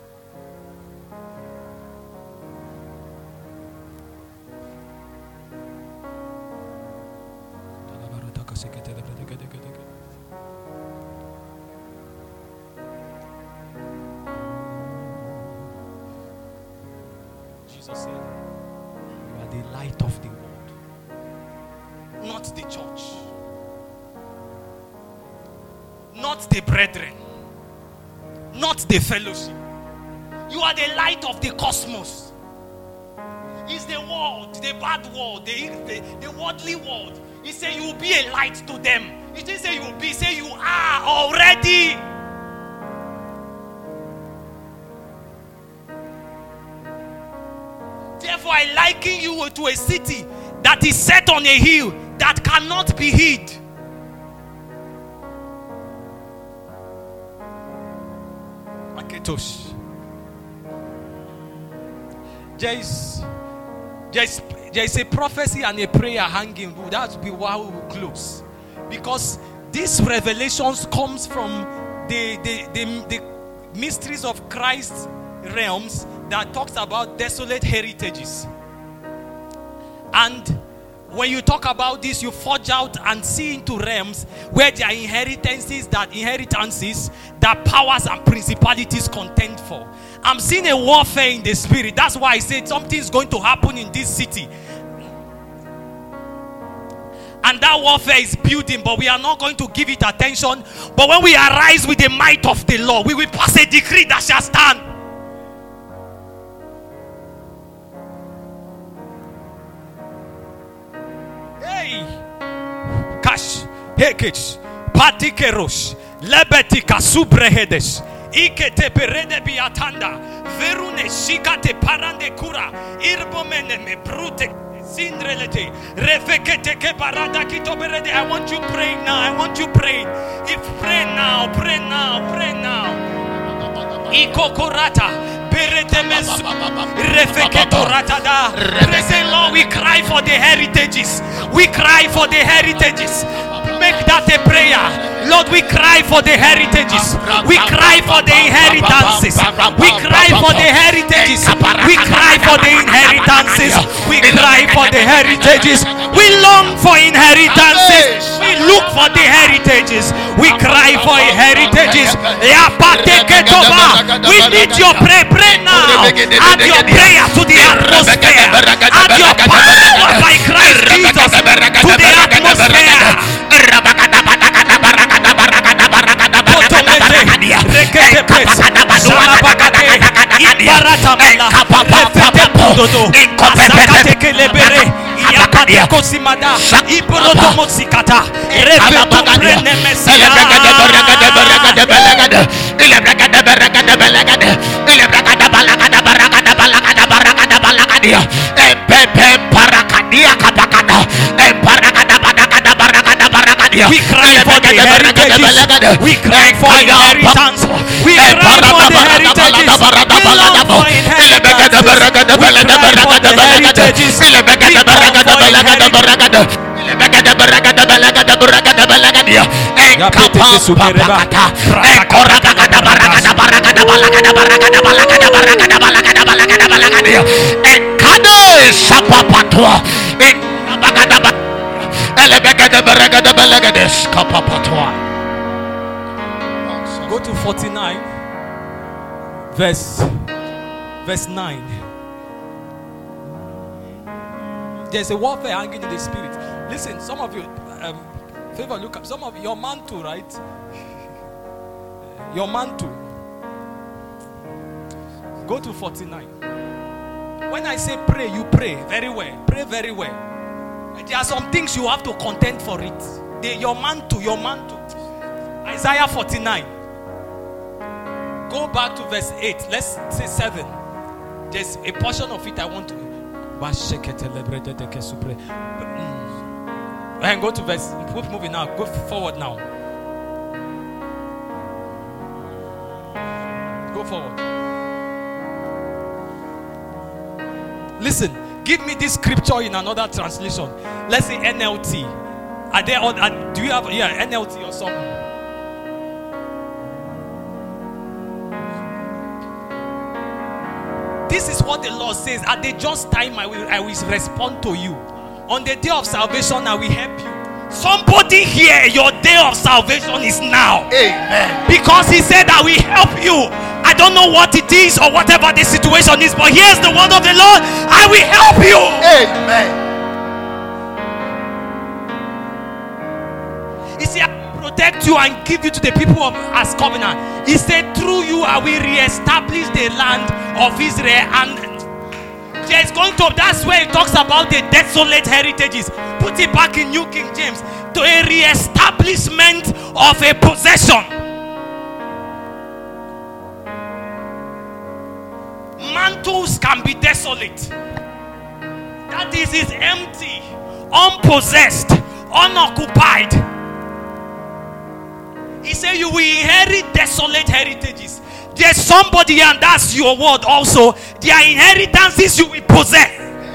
Jesus said, you are the light of the world, not the church, not the brethren, not the fellowship. You are the light of the cosmos. It's the world, the bad world, the, the, the worldly world. He said you will be a light to them. He didn't say you will be, he said you are already. Therefore, I liken you to a city that is set on a hill that cannot be hid. Aketosh. There is, there is, there is a prophecy and a prayer hanging. That will be why we will close. Because these revelations comes from the, the, the, the mysteries of Christ's realms that talks about desolate heritages. And when you talk about this, you forge out and see into realms where there are inheritances that inheritances that powers and principalities contend for. I'm seeing a warfare in the spirit. That's why I said something's going to happen in this city. And that warfare is building, but we are not going to give it attention. But when we arise with the might of the Lord, we will pass a decree that shall stand. Hey, Kash, Hekich, Patikerosh, Lebetika Subrehedes, Ikete Perede Biatanda, Verune Shikate Parande Kura, Irbomene me Brute. I want you praying now. I want you praying. If pray now, pray now, pray now. Ikokorata, beretemes, refeketoratada. Present Lord, we cry for the heritages. We cry for the heritages. Make that a prayer. Lord, we cry for the heritages. We cry for the inheritances. We cry for the heritages. We cry for the inheritances. We cry for the heritages. We long for inheritances. We look for the heritages. We cry for heritages. We need your prayer. Pray now. Add your prayer to the atmosphere. Add your power by Christ Jesus to the atmosphere. We cry for the heritages. We cry for inheritance. We cry for the heritages. We long for inheritance. We cry for the heritages. We Go to forty-nine, verse verse nine. There's a warfare hanging in the spirit. Listen, some of you, um, favor, look up. Some of your mantle, right? Your mantle. Go to forty-nine. When I say pray, you pray very well. Pray very well. There are some things you have to contend for it. They, your mantle, your mantle. Isaiah forty-nine. Go back to verse eight. Let's say seven. There's a portion of it I want to. And go to verse. Keep moving now. Go forward now. Go forward. Listen. Give me this scripture in another translation. Let's say N L T. Are there other, do you have yeah N L T or something? This is what the Lord says. At the just time I will I will respond to you. On the day of salvation I will help you. Somebody here, your day of salvation is now. Amen. Because he said I will help you. I don't know what it is or whatever the situation is, but here's the word of the Lord. I will help you. Amen. He said, I will protect you and give you to the people of as covenant. He said, through you I will reestablish the land of Israel. And There's going to, that's where it talks about the desolate heritages. Put it back in New King James. To a re-establishment of a possession. Mantles can be desolate. That is, is empty, unpossessed, unoccupied. He said you will inherit desolate heritages. There's somebody, and that's your word also. Their inheritances you will possess.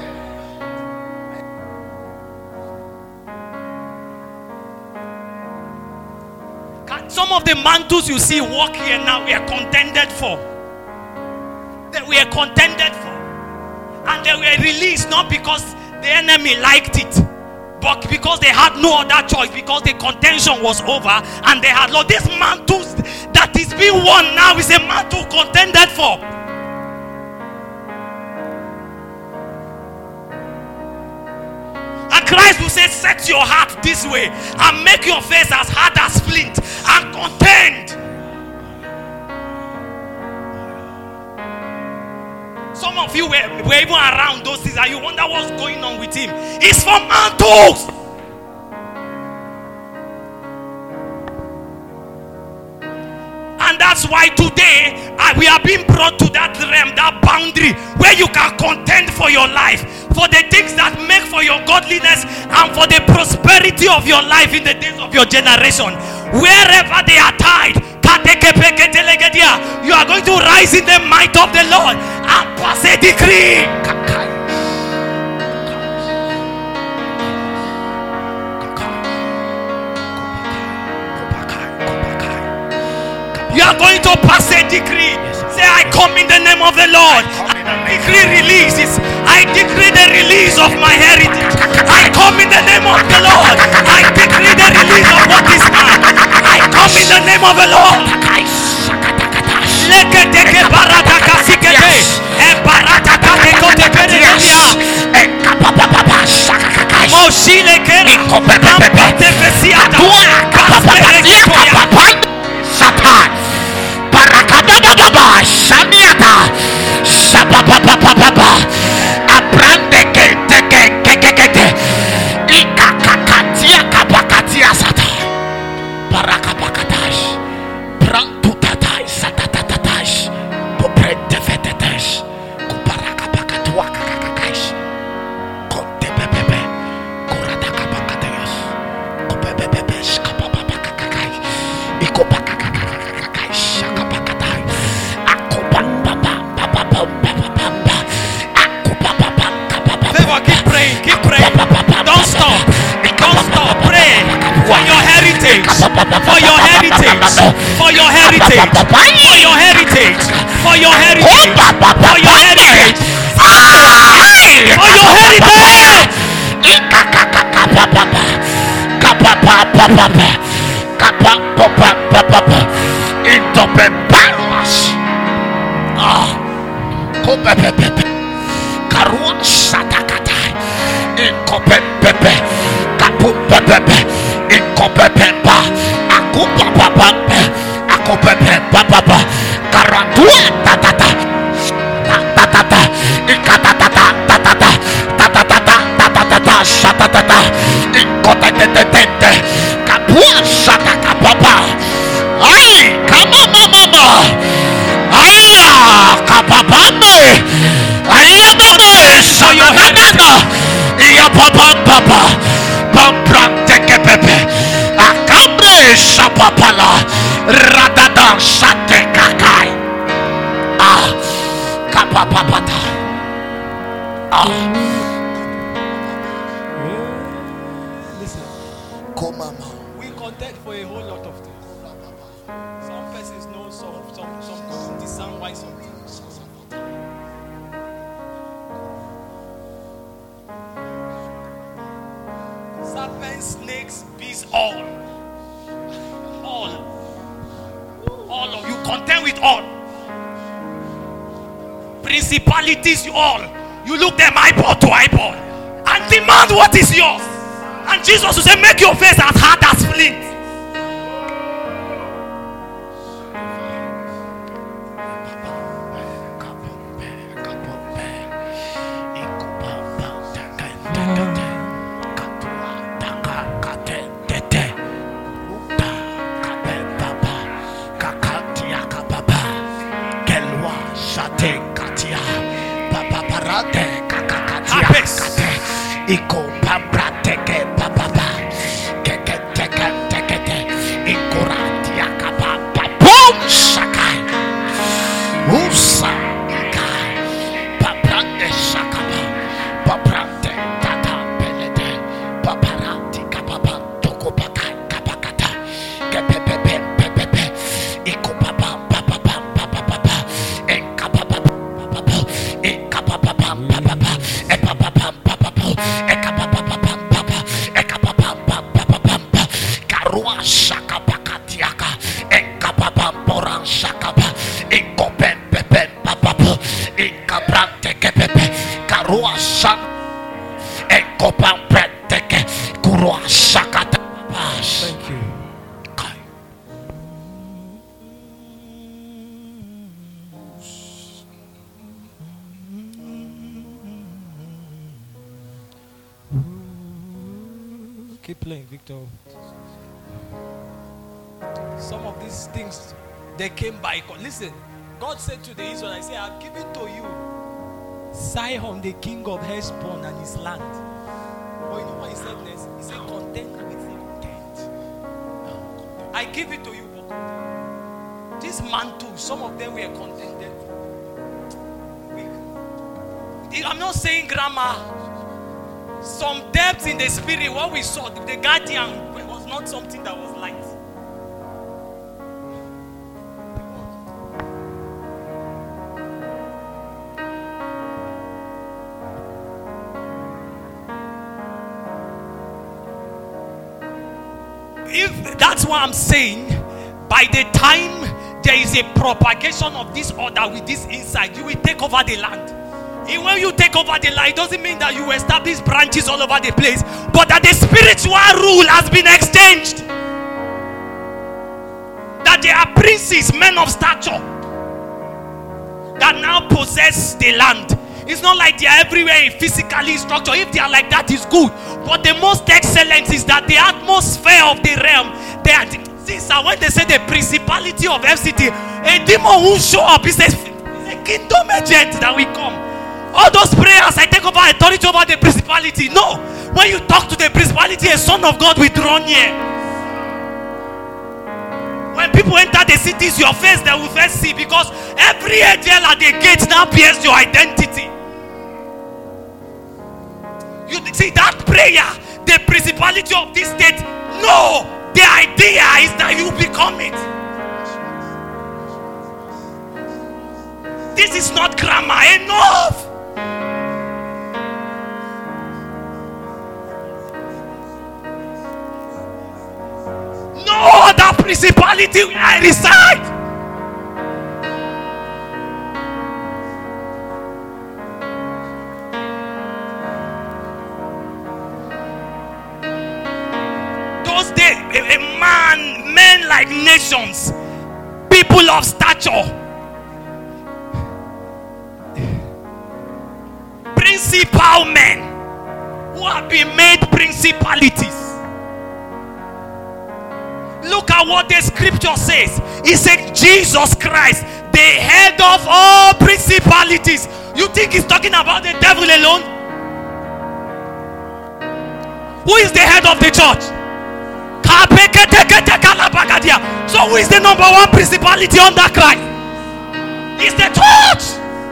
Some of the mantles you see walk here now, we are contended for. That we are contended for. And they were released not because the enemy liked it, but because they had no other choice, because the contention was over and they had Lord. These mantles that is being won now is a mantle contended for. And Christ will say, set your heart this way and make your face as hard as flint and contend. Some of you were, were even around those things and you wonder what's going on with him. It's for mantles. And that's why today uh, we are being brought to that realm, that boundary where you can contend for your life, for the things that make for your godliness and for the prosperity of your life in the days of your generation. Wherever they are tied, you are going to rise in the might of the Lord and pass a decree. You are going to pass a decree. Say, I come in the name of the Lord. I decree releases. I decree the release of my heritage. I come in the name of the Lord. I decree the release of what is mine. I come in the name of the Lord. Satan, Barakadababa, Shamiata, Shababababa, Abrande Kete Kete Kete, Ikakatia Kabakatia Sata, Barakabakatash, Brantutatai Satatatash, Poprete Fetetesh, Kuparakabakatua Kakakash, Conte Pepe, Kuradakabakateos, Kupepepesh, Kapapakakai, Ikopaka. Keep praying, keep praying. Don't stop. Don't stop. Pray for your heritage. For your heritage. For your heritage. For your heritage. For your heritage. For your heritage. For your heritage. Karuan Satakatai, Incopepepe, Capupepepe, Incopepempa, Akupa Papa, Acopepe Papa, Karantua Tatata, Tatata, Ikatata, Tatata, Tatata, Tatata, Satatata, Incotete, Capua Sataka Papa. Ay, come on, mama. Ay, Capapame. For your heritage, your papa, papa, pamprante kepepe, akambre shapapala, radada shate kakai, ah, kapapapata, ah. Listen, we contend for a whole lot of things. Some persons know some, some, some couldn't discern why some things. Serpents, snakes, bees, all. All. All of you contend with all. Principalities, you all. You look them eyeball to eyeball and demand what is yours. And Jesus will say, make your face as hard as flint. pambrateke papa keke teke teke ikoratia kapapa pom sakai usa ikai paprande sakapa paprande tata pelete paparati kapapa toko pakai kapakata kepepepe pepepe ikopapa papa papa papa enkapapa papa enkapapa papa epapa papa ekapapa papa ekapapa papa karua sakapakatiaka enkapapa poran sakapa ekopepepe papa ekabrante kepepe karua sak ekopampete kurua sakata papa. Thank you. Keep playing, Victor. Some of these things, they came by. Listen, God said to the Israelites, I say, I've given to you Sihon, the king of Heshbon and his land. But you know what he said next? He said, contend with him. I give it to you. This man too, some of them were contented. I'm not saying grammar. Some depth in the spirit, what we saw, the guardian was not something that was light. If that's what I'm saying, by the time there is a propagation of this order with this insight, you will take over the land. And when you take over the land, it doesn't mean that you establish branches all over the place, but that the spiritual rule has been exchanged. That there are princes, men of stature, that now possess the land. It's not like they are everywhere in physically structure. If they are like that, it's good. But the most excellent is that the atmosphere of the realm, they are, since when they say the principality of F C T, a demon will show up. It's a, it's a kingdom agent that will come. All those prayers, I take over authority over the principality. No. When you talk to the principality, a son of God will draw near. When people enter the cities, your face they will first see, because every angel at the gate now bears your identity. You see that prayer, the principality of this state. No, the idea is that you become it. This is not grammar. Enough. No other principality where I reside. Those days, a, a man, men like nations, people of stature, principal men who have been made principalities. Look at what the scripture says. It said Jesus Christ, the head of all principalities. You think he's talking about the devil alone? Who is the head of the church? So who is the number one principality under Christ? It's the church.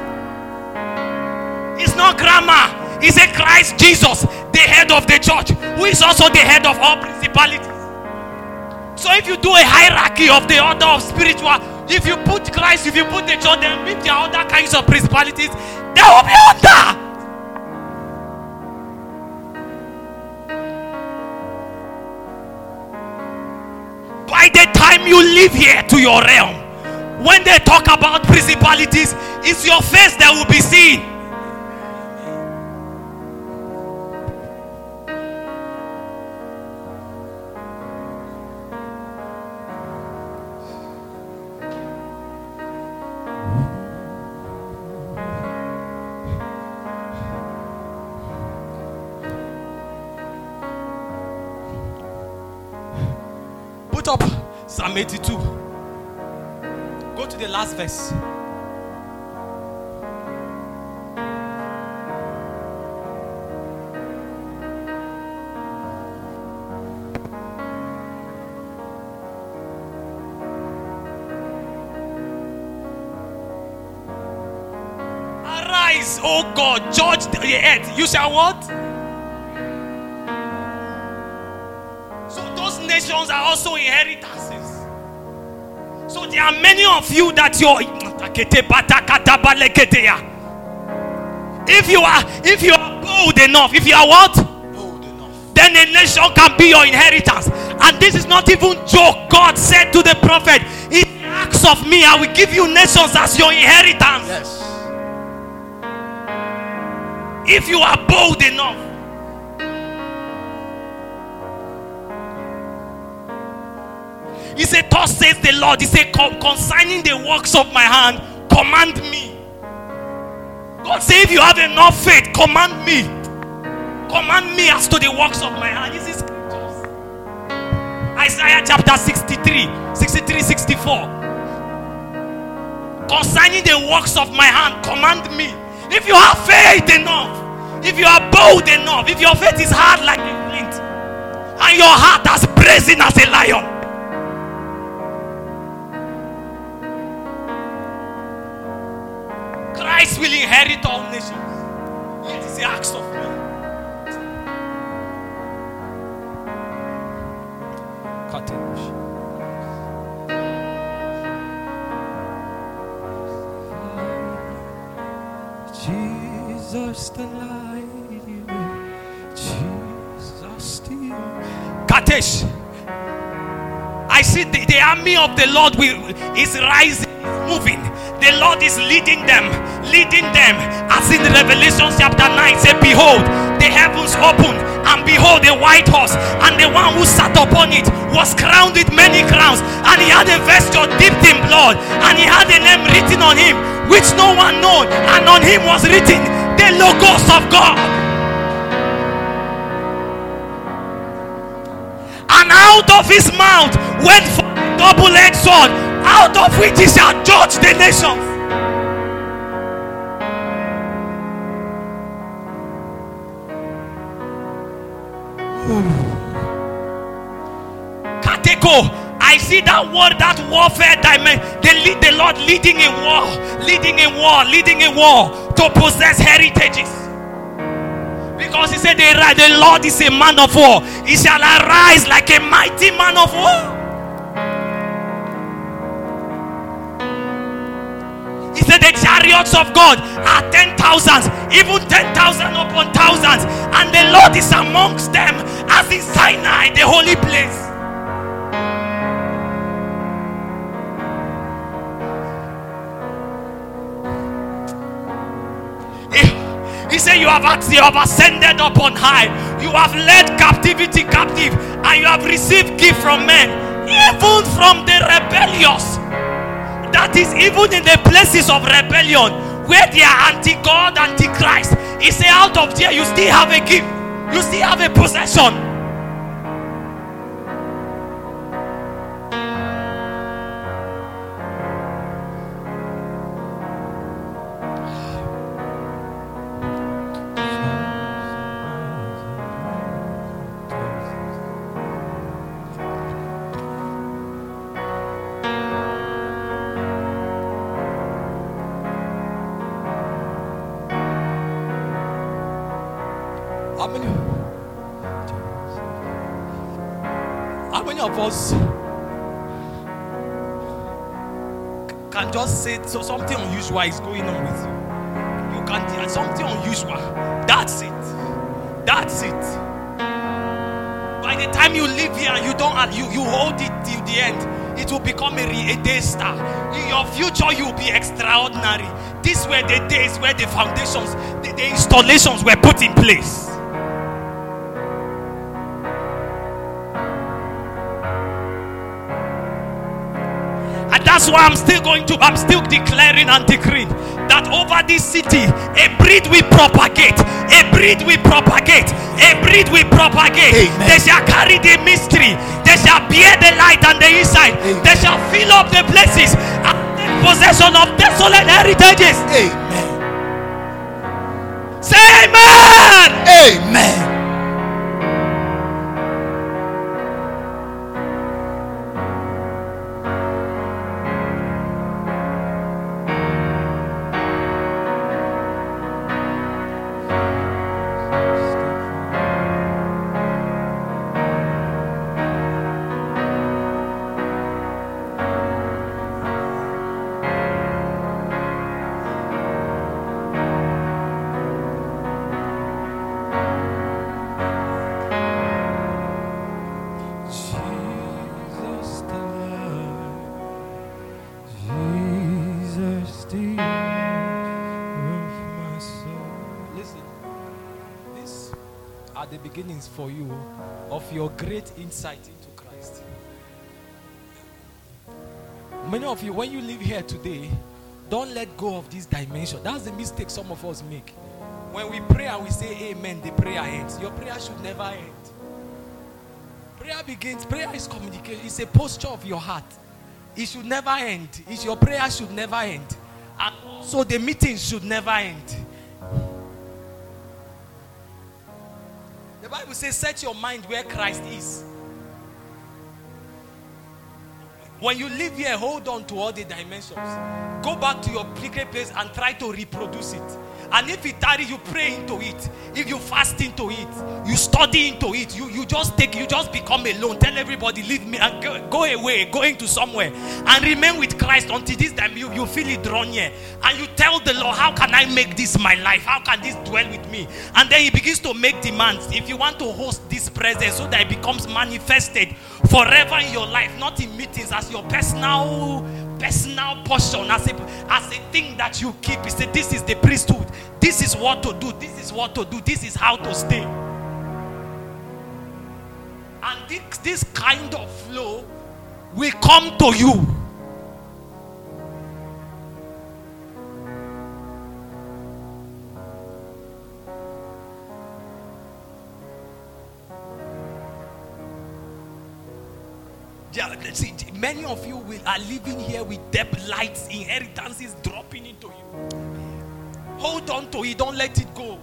It's not grammar. It's a Christ Jesus, the head of the church, who is also the head of all principalities. So if you do a hierarchy of the order of spiritual, if you put Christ, if you put the church, then if there are other kinds of principalities, they will be under. By the time you leave here to your realm, when they talk about principalities, it's your face that will be seen. Put up Psalm eighty-two. Go to the last verse. Arise, O God, judge the earth. You shall what? So those nations are also inheritances. So there are many of you that you're. If you are, if you are bold enough, if you are what? Bold enough, then a nation can be your inheritance. And this is not even joke. God said to the prophet, "If you ask of me, I will give you nations as your inheritance." Yes. If you are bold enough. He said, "Thus says the Lord." He said, "Concerning the works of my hand, command me." God said, "If you have enough faith, command me. Command me as to the works of my hand." This is scriptures. Isaiah chapter sixty-three, sixty-three, sixty-four. Concerning the works of my hand, command me. If you have faith enough, if you are bold enough, if your faith is hard like a flint, and your heart as brazen as a lion, Christ will inherit all nations. It is the acts of me. Jesus the light, Jesus the Katesh. I see the, the army of the Lord will, is rising, moving. The Lord is leading them, leading them. As in Revelation chapter nine, say, "Behold, the heavens opened, and behold, a white horse, and the one who sat upon it was crowned with many crowns, and he had a vesture dipped in blood, and he had a name written on him, which no one known, and on him was written the Logos of God. And out of his mouth went forth a double-edged sword, out of which he shall judge the nations." Kateko, I see that word, that warfare dimension. They lead the Lord leading in war, leading in war, leading in war to possess heritages. Because he said the, the Lord is a man of war. He shall arise like a mighty man of war. He said the chariots of God are ten thousands, even ten thousand upon thousands, and the Lord is amongst them as in Sinai, the holy place. He said, you have, you have ascended up on high. You have led captivity captive, and you have received gift from men, even from the rebellious. That is, even in the places of rebellion, where they are anti-God, anti-Christ. He said, out of there, you still have a gift. You still have a possession. How many, how many of us can just say so something unusual is going on with you? You can something unusual. That's it. That's it. By the time you live here and you don't you, you hold it till the end, it will become a, a day star. In your future, you will be extraordinary. These were the days where the foundations, the, the installations were put in place. That's why I'm still going to, I'm still declaring and decreeing that over this city, a breed will propagate, a breed will propagate, a breed will propagate. Amen. They shall carry the mystery, they shall bear the light and the inside. Amen. They shall fill up the places and take possession of desolate heritages. Amen. Say amen. Amen. the beginnings for you of your great insight into Christ. Many of you, when you live here today, don't let go of this dimension. That's the mistake some of us make. When we pray and we say amen, the prayer ends. Your prayer should never end. Prayer begins. Prayer is communication. It's a posture of your heart. It should never end. It's your prayer should never end. And so the meeting should never end. The Bible says, set your mind where Christ is. When you live here, hold on to all the dimensions. Go back to your secret place and try to reproduce it. And if it tarries, you pray into it. If you fast into it, you study into it. You, you just take, you just become alone. Tell everybody, leave me and go, go away, go into somewhere. And remain with Christ until this time you, you feel it drawn here. And you tell the Lord, how can I make this my life? How can this dwell with me? And then he begins to make demands. If you want to host this presence so that it becomes manifested forever in your life, not in meetings, as your personal personal portion, as a, as a thing that you keep. He said, this is the priesthood. This is what to do. This is what to do. This is how to stay. And this, this kind of flow will come to you. See, many of you will, are living here with debt, lights, inheritances dropping into you. Hold on to it, don't let it go.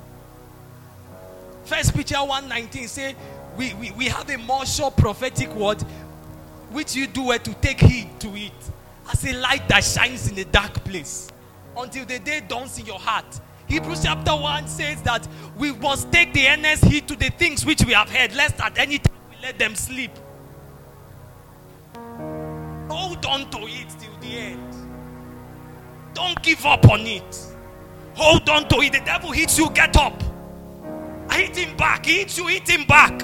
First Peter one nineteen say, we, we, we have a more sure prophetic word, which you do well to take heed to it, as a light that shines in a dark place, until the day dawns in your heart. Hebrews chapter one says that we must take the earnest heed to the things which we have heard, lest at any time we let them sleep. Hold on to it till the end. Don't give up on it. Hold on to it. The devil hits you, get up. I hit him back. He hits you, hit him back.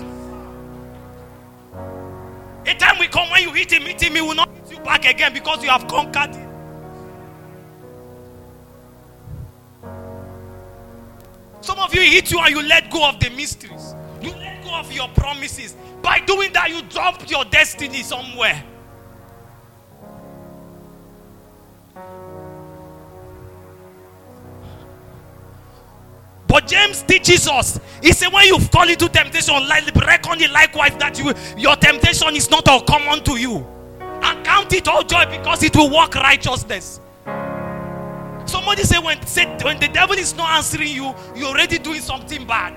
A time will come when you hit him, hit him, he will not hit you back again because you have conquered him. Some of you hit you and you let go of the mysteries. You let go of your promises. By doing that, you drop your destiny somewhere. But James teaches us, he said, when you fall into temptation, reckon it likewise that you, your temptation is not uncommon to you. And count it all joy because it will work righteousness. Somebody said when, said when the devil is not answering you, you're already doing something bad.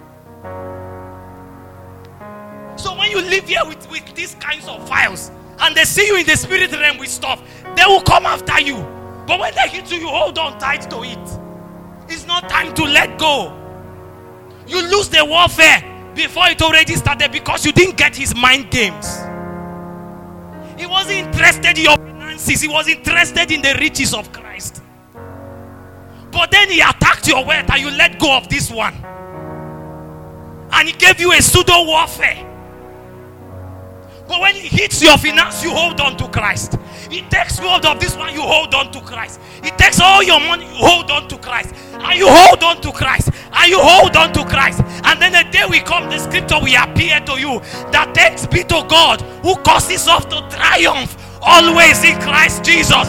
So when you live here with, with these kinds of files, and they see you in the spirit realm with stuff, they will come after you. But when they hit you, you hold on tight to it. It's not time to let go. You lose the warfare before it already started because you didn't get his mind games. He wasn't interested in your finances. He was interested in the riches of Christ. But then he attacked your wealth and you let go of this one. And he gave you a pseudo warfare. But when he hits your finance, you hold on to Christ. He takes hold of this one, you hold on to Christ. He takes all your money, you hold on to Christ. And you hold on to Christ. And you hold on to Christ. And then the day we come, the scripture will appear to you. That thanks be to God who causes us to triumph always in Christ Jesus.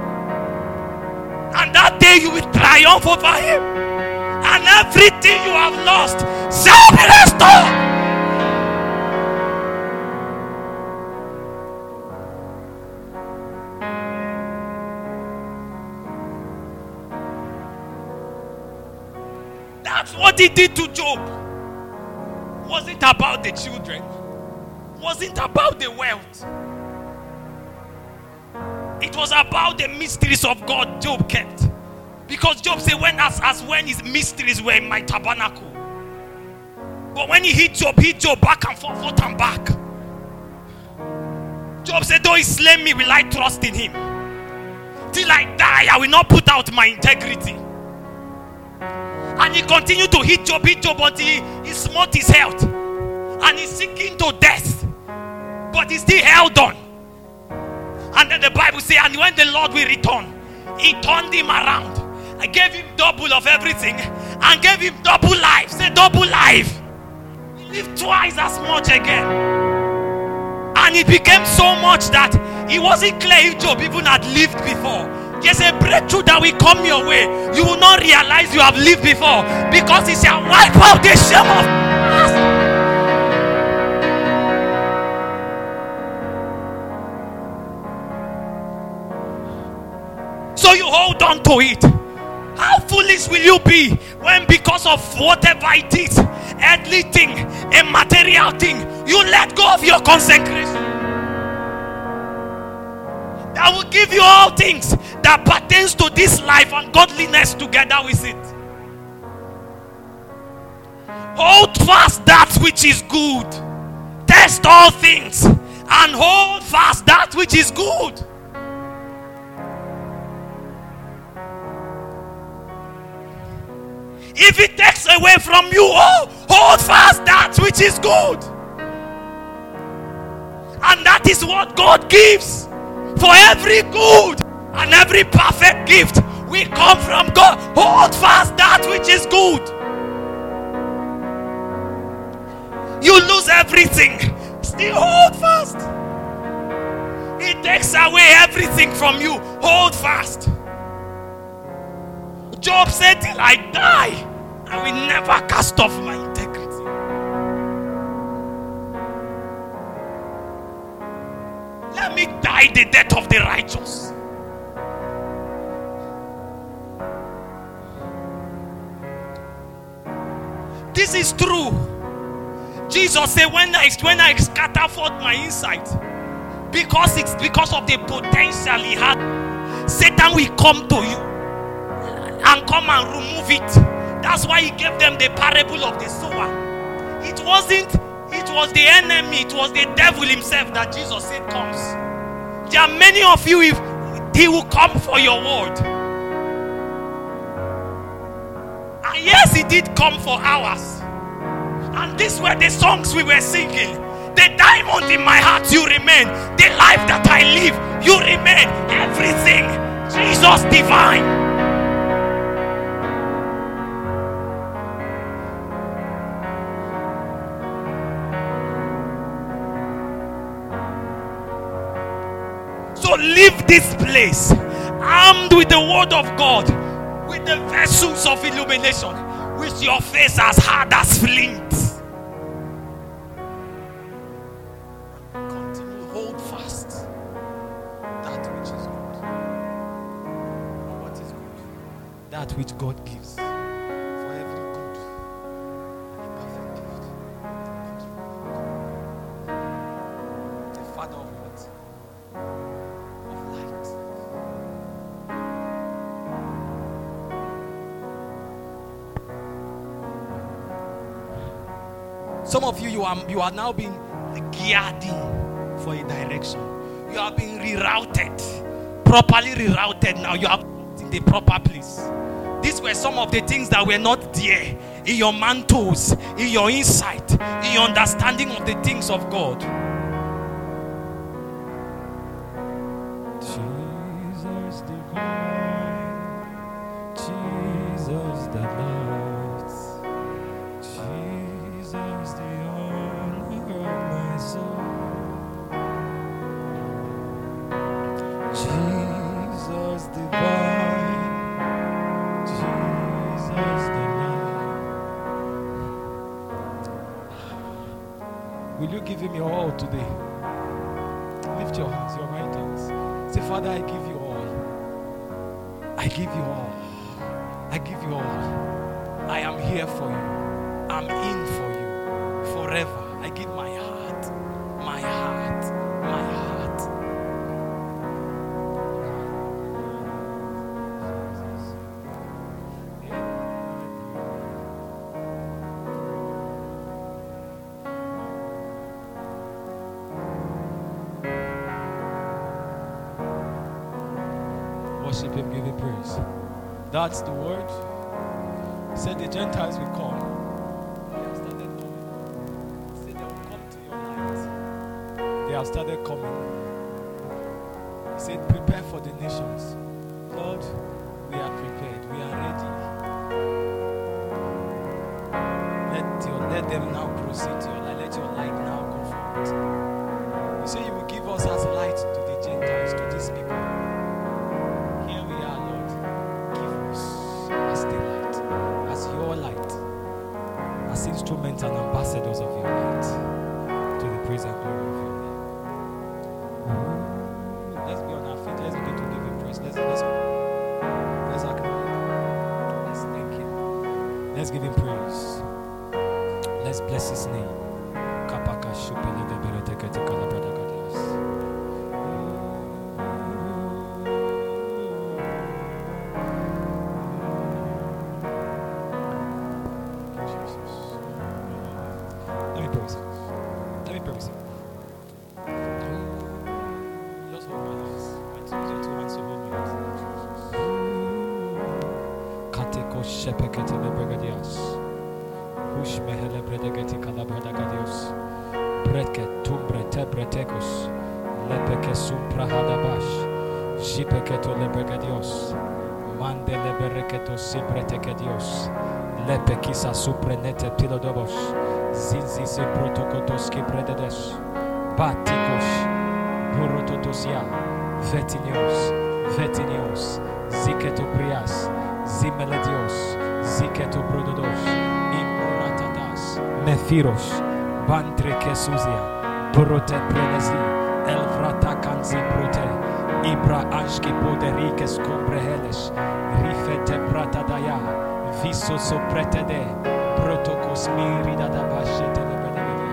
And that day you will triumph over him. And everything you have lost shall be restored. That's what he did to Job. Wasn't about the children. Wasn't about the wealth. It was about the mysteries of God Job kept. Because Job said, when as, as when his mysteries were in my tabernacle. But when he hit Job, he hit Job back and forth, forth and back. Job said, though he slay me, will I trust in him? Till I die, I will not put out my integrity. And he continued to hit Job, hit Job until he, he smote his health. And he's sinking to death. But he still held on. And then the Bible says, and when the Lord will return, he turned him around. I gave him double of everything. And gave him double life. Say double life. lived twice as much again. And it became so much that it wasn't clear if Job even had lived before. There's a breakthrough that will come your way. You will not realize you have lived before, because it shall wipe out the shame of past. So you hold on to it. How foolish will you be when, because of whatever it is, earthly thing, a material thing, you let go of your consecration that will give you all things that pertains to this life and godliness together with it. Hold fast that which is good. Test all things and hold fast that which is good. If it takes away from you, oh, hold fast that which is good. And that is what God gives. For every good and every perfect gift will come from God. Hold fast that which is good. You lose everything, still hold fast. It takes away everything from you. Hold fast. Job said, till I die, I will never cast off my integrity. Let me die the death of the righteous. This is true. Jesus said, when I when I scatter forth my insight, because it's because of the potential he had, Satan will come to you and come and remove it. That's why he gave them the parable of the sower. It wasn't, it was the enemy, it was the devil himself that Jesus said comes. There are many of you, if he will come for your word. And yes, he did come for ours. And these were the songs we were singing. The diamond in my heart, you remain. The life that I live, you remain. Everything, Jesus divine. So leave this place armed with the word of God, with the vessels of illumination, with your face as hard as flint. Continue, hold fast that which is good. What is good? That which God gives. For every good and a perfect gift comes from God. The Father of what? Some of you, you are, you are now being geared in for a direction. You are being rerouted, properly rerouted now. You are in the proper place. These were some of the things that were not there in your mantles, in your insight, in your understanding of the things of God. Jesus divine, Jesus the light, Jesus the honor of my soul, Jesus divine, Jesus the light. Will you give him your all today? Lift your hands, your right hands. Say, Father, I give you all. I give you all. I give you all. I am here for you. I'm in for you forever. I give my heart, my heart, my heart. Worship him, give him praise. That's the word. He said the Gentiles will come. They have started coming. He said they will come to your light. They have started coming. He said, prepare for the nations. Lord, we are prepared. We are ready. Let to your, let them now proceed to your light. Let your light now go forward. You say you will give us as light to the Gentiles, to these people. Here we are, Lord. Give us as the light, as your light, as instruments and ambassadors of your light, to the praise and glory of your name. Let's be on our feet. Let's begin to give him praise. Let's let's let's acknowledge. Let's thank him. Let's give him praise. Let's bless his name. Kapaka shupele de berete kete kalabrada gadias. Jesus. Let me praise him. Let me praise him. Just hold my hands. Use your two hands to hold my hands. Kateko shepekete de bergadias. Hush mehele bredegeti kalabrada gadios. Breke tumbre tebretekos. Lepeke sumpra hadabash. Jipeketo lebregadios. Mande lebereketo sibretekedios. Lepekisa suprenete pilodobos. Zinzi se protokotoski brededes. Batikos. Burototosia. Vetinios. Vetinios. Ziketo prias. Zimeledios. Ziketo brododos. Methiros, Bantre Kesuzia, Purote Prelezi, Elvrata Kanzi Prote, Ibra Anshki Poderikes Combreheles, Rifete Pratadaya, Viso Soprete de, Protocos Mirida da Bashe Telebedelia.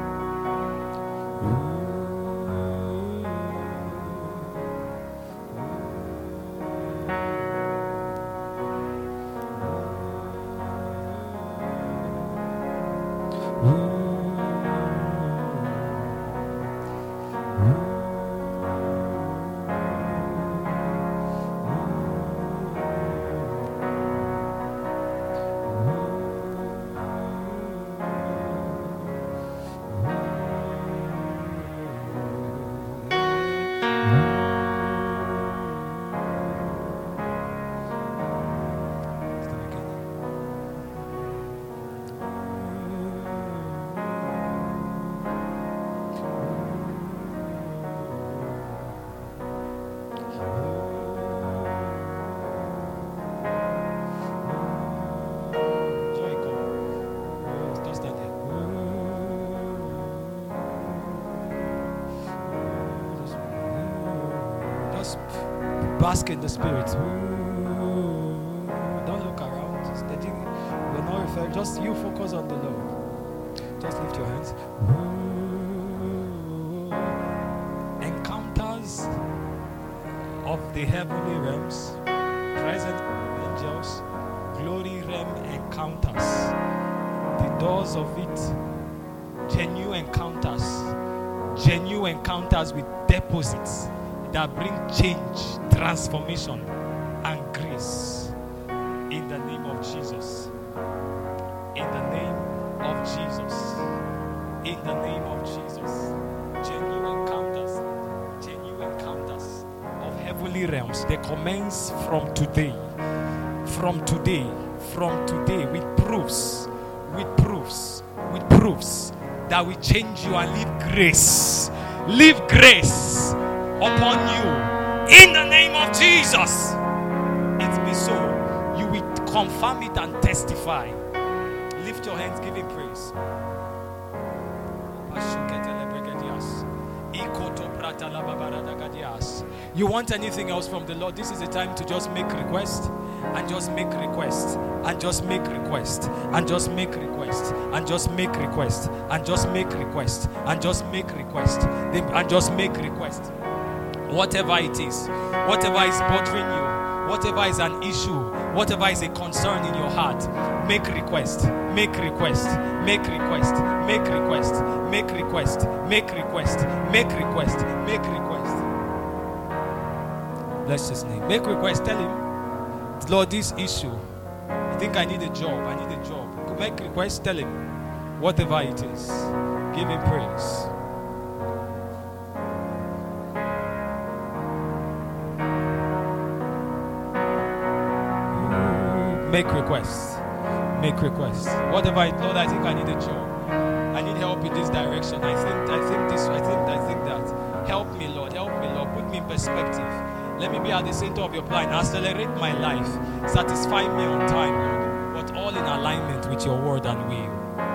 Bask in the spirit. Don't look around. Steady. We're not referring. Just you focus on the Lord. Just lift your hands. Encounters of the heavenly realms, present angels, glory realm encounters. The doors of it, genuine encounters, genuine encounters with deposits that bring change, transformation, and grace. In the name of Jesus. In the name of Jesus. In the name of Jesus. Genuine encounters. Genuine encounters of heavenly realms. They commence from today. From today. From today. With proofs. With proofs. With proofs that will change you and leave grace. Leave grace upon you in the name of Jesus. It be so. You will confirm it and testify. Lift your hands, give him praise. You want anything else from the Lord? This is the time to just make request and just make request and just make request and just make request and just make request and just make request and just make request and just make request. Whatever it is, whatever is bothering you, whatever is an issue, whatever is a concern in your heart, make request, make request, make request, make request, make request, make request, make request, make request. Bless his name. Make request, tell him, Lord, this issue, I think I need a job, I need a job. Make request, tell him, whatever it is, give him praise. Make requests. Make requests. Whatever it, Lord, I think I need a job. I need help in this direction. I think I think this, I think I think that. Help me, Lord. Help me, Lord. Put me in perspective. Let me be at the center of your plan. Accelerate my life. Satisfy me on time, Lord. But all in alignment with your word and will.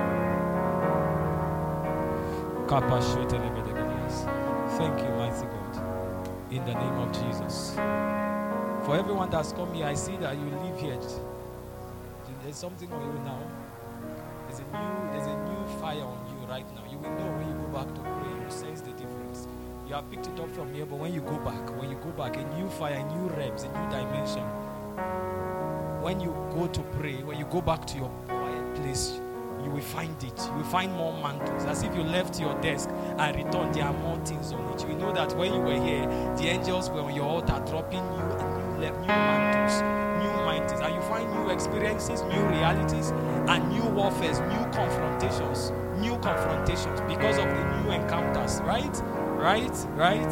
Thank you, mighty God. In the name of Jesus. For everyone that's come here, I see that you live here. There's something on you now. There's a new, there's a new fire on you right now. You will know when you go back to pray. You will sense the difference. You have picked it up from here, but when you go back, when you go back, a new fire, a new realms, a new dimension. When you go to pray, when you go back to your quiet place, you will find it. You will find more mantles. As if you left your desk and returned, there are more things on it. You will know that when you were here, the angels were on your altar dropping new and new, new mantles, new mantles. And you find new experiences, new realities, and new warfares, new confrontations, new confrontations because of the new encounters, right? Right? Right?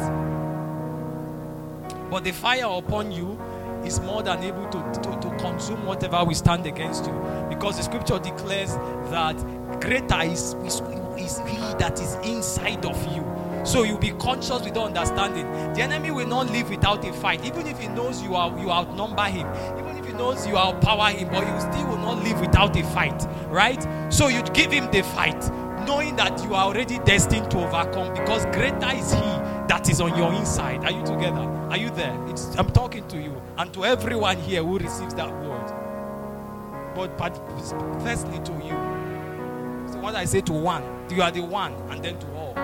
But the fire upon you is more than able to, to, to consume whatever we stand against you. Because the scripture declares that greater is, is, is he that is inside of you. So you'll be conscious with the understanding. The enemy will not live without a fight. Even if he knows you are you outnumber him. Even if he knows you outpower him. But you still will not live without a fight. Right? So you give him the fight, knowing that you are already destined to overcome. Because greater is he that is on your inside. Are you together? Are you there? It's, I'm talking to you and to everyone here who receives that word. But, but firstly to you. So what I say to one, you are the one, and then to all.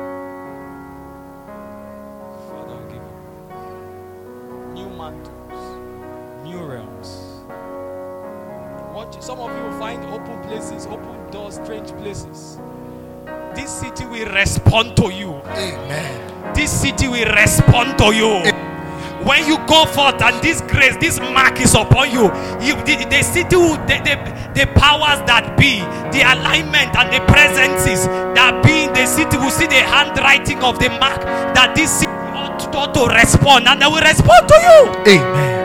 Father, I'll give you new mantles, new realms. Watch, some of you will find open places, open doors, strange places. This city will respond to you. Amen. This city will respond to you. Amen. When you go forth and this grace, this mark is upon you, you the, the city will, the, the, the powers that be, the alignment and the presences that be in the city will see the handwriting of the mark that this city ought, ought to respond, and they will respond to you. Amen.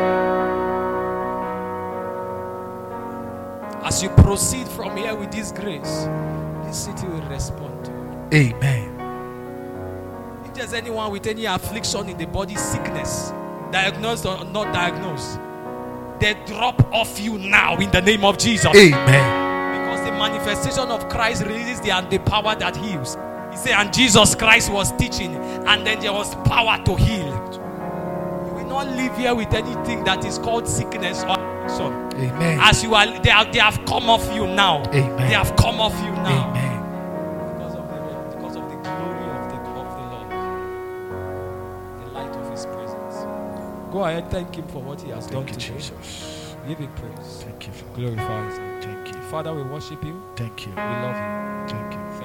As you proceed from here with this grace, this city will respond to you. Amen. If there's anyone with any affliction in the body, sickness, diagnosed or not diagnosed, they drop off you now in the name of Jesus. Amen. Because the manifestation of Christ releases the, the power that heals. He said, and Jesus Christ was teaching, and then there was power to heal. You will not live here with anything that is called sickness or affliction. Amen. As you are, they, are, they have come off you now. Amen. They have come off you now. Amen. Go ahead, thank him for what he has Thank done you, today. Jesus. Give him praise. Thank you, Father. Glorify his name. Thank you. Father, we worship you. Thank you. We love you. Thank you.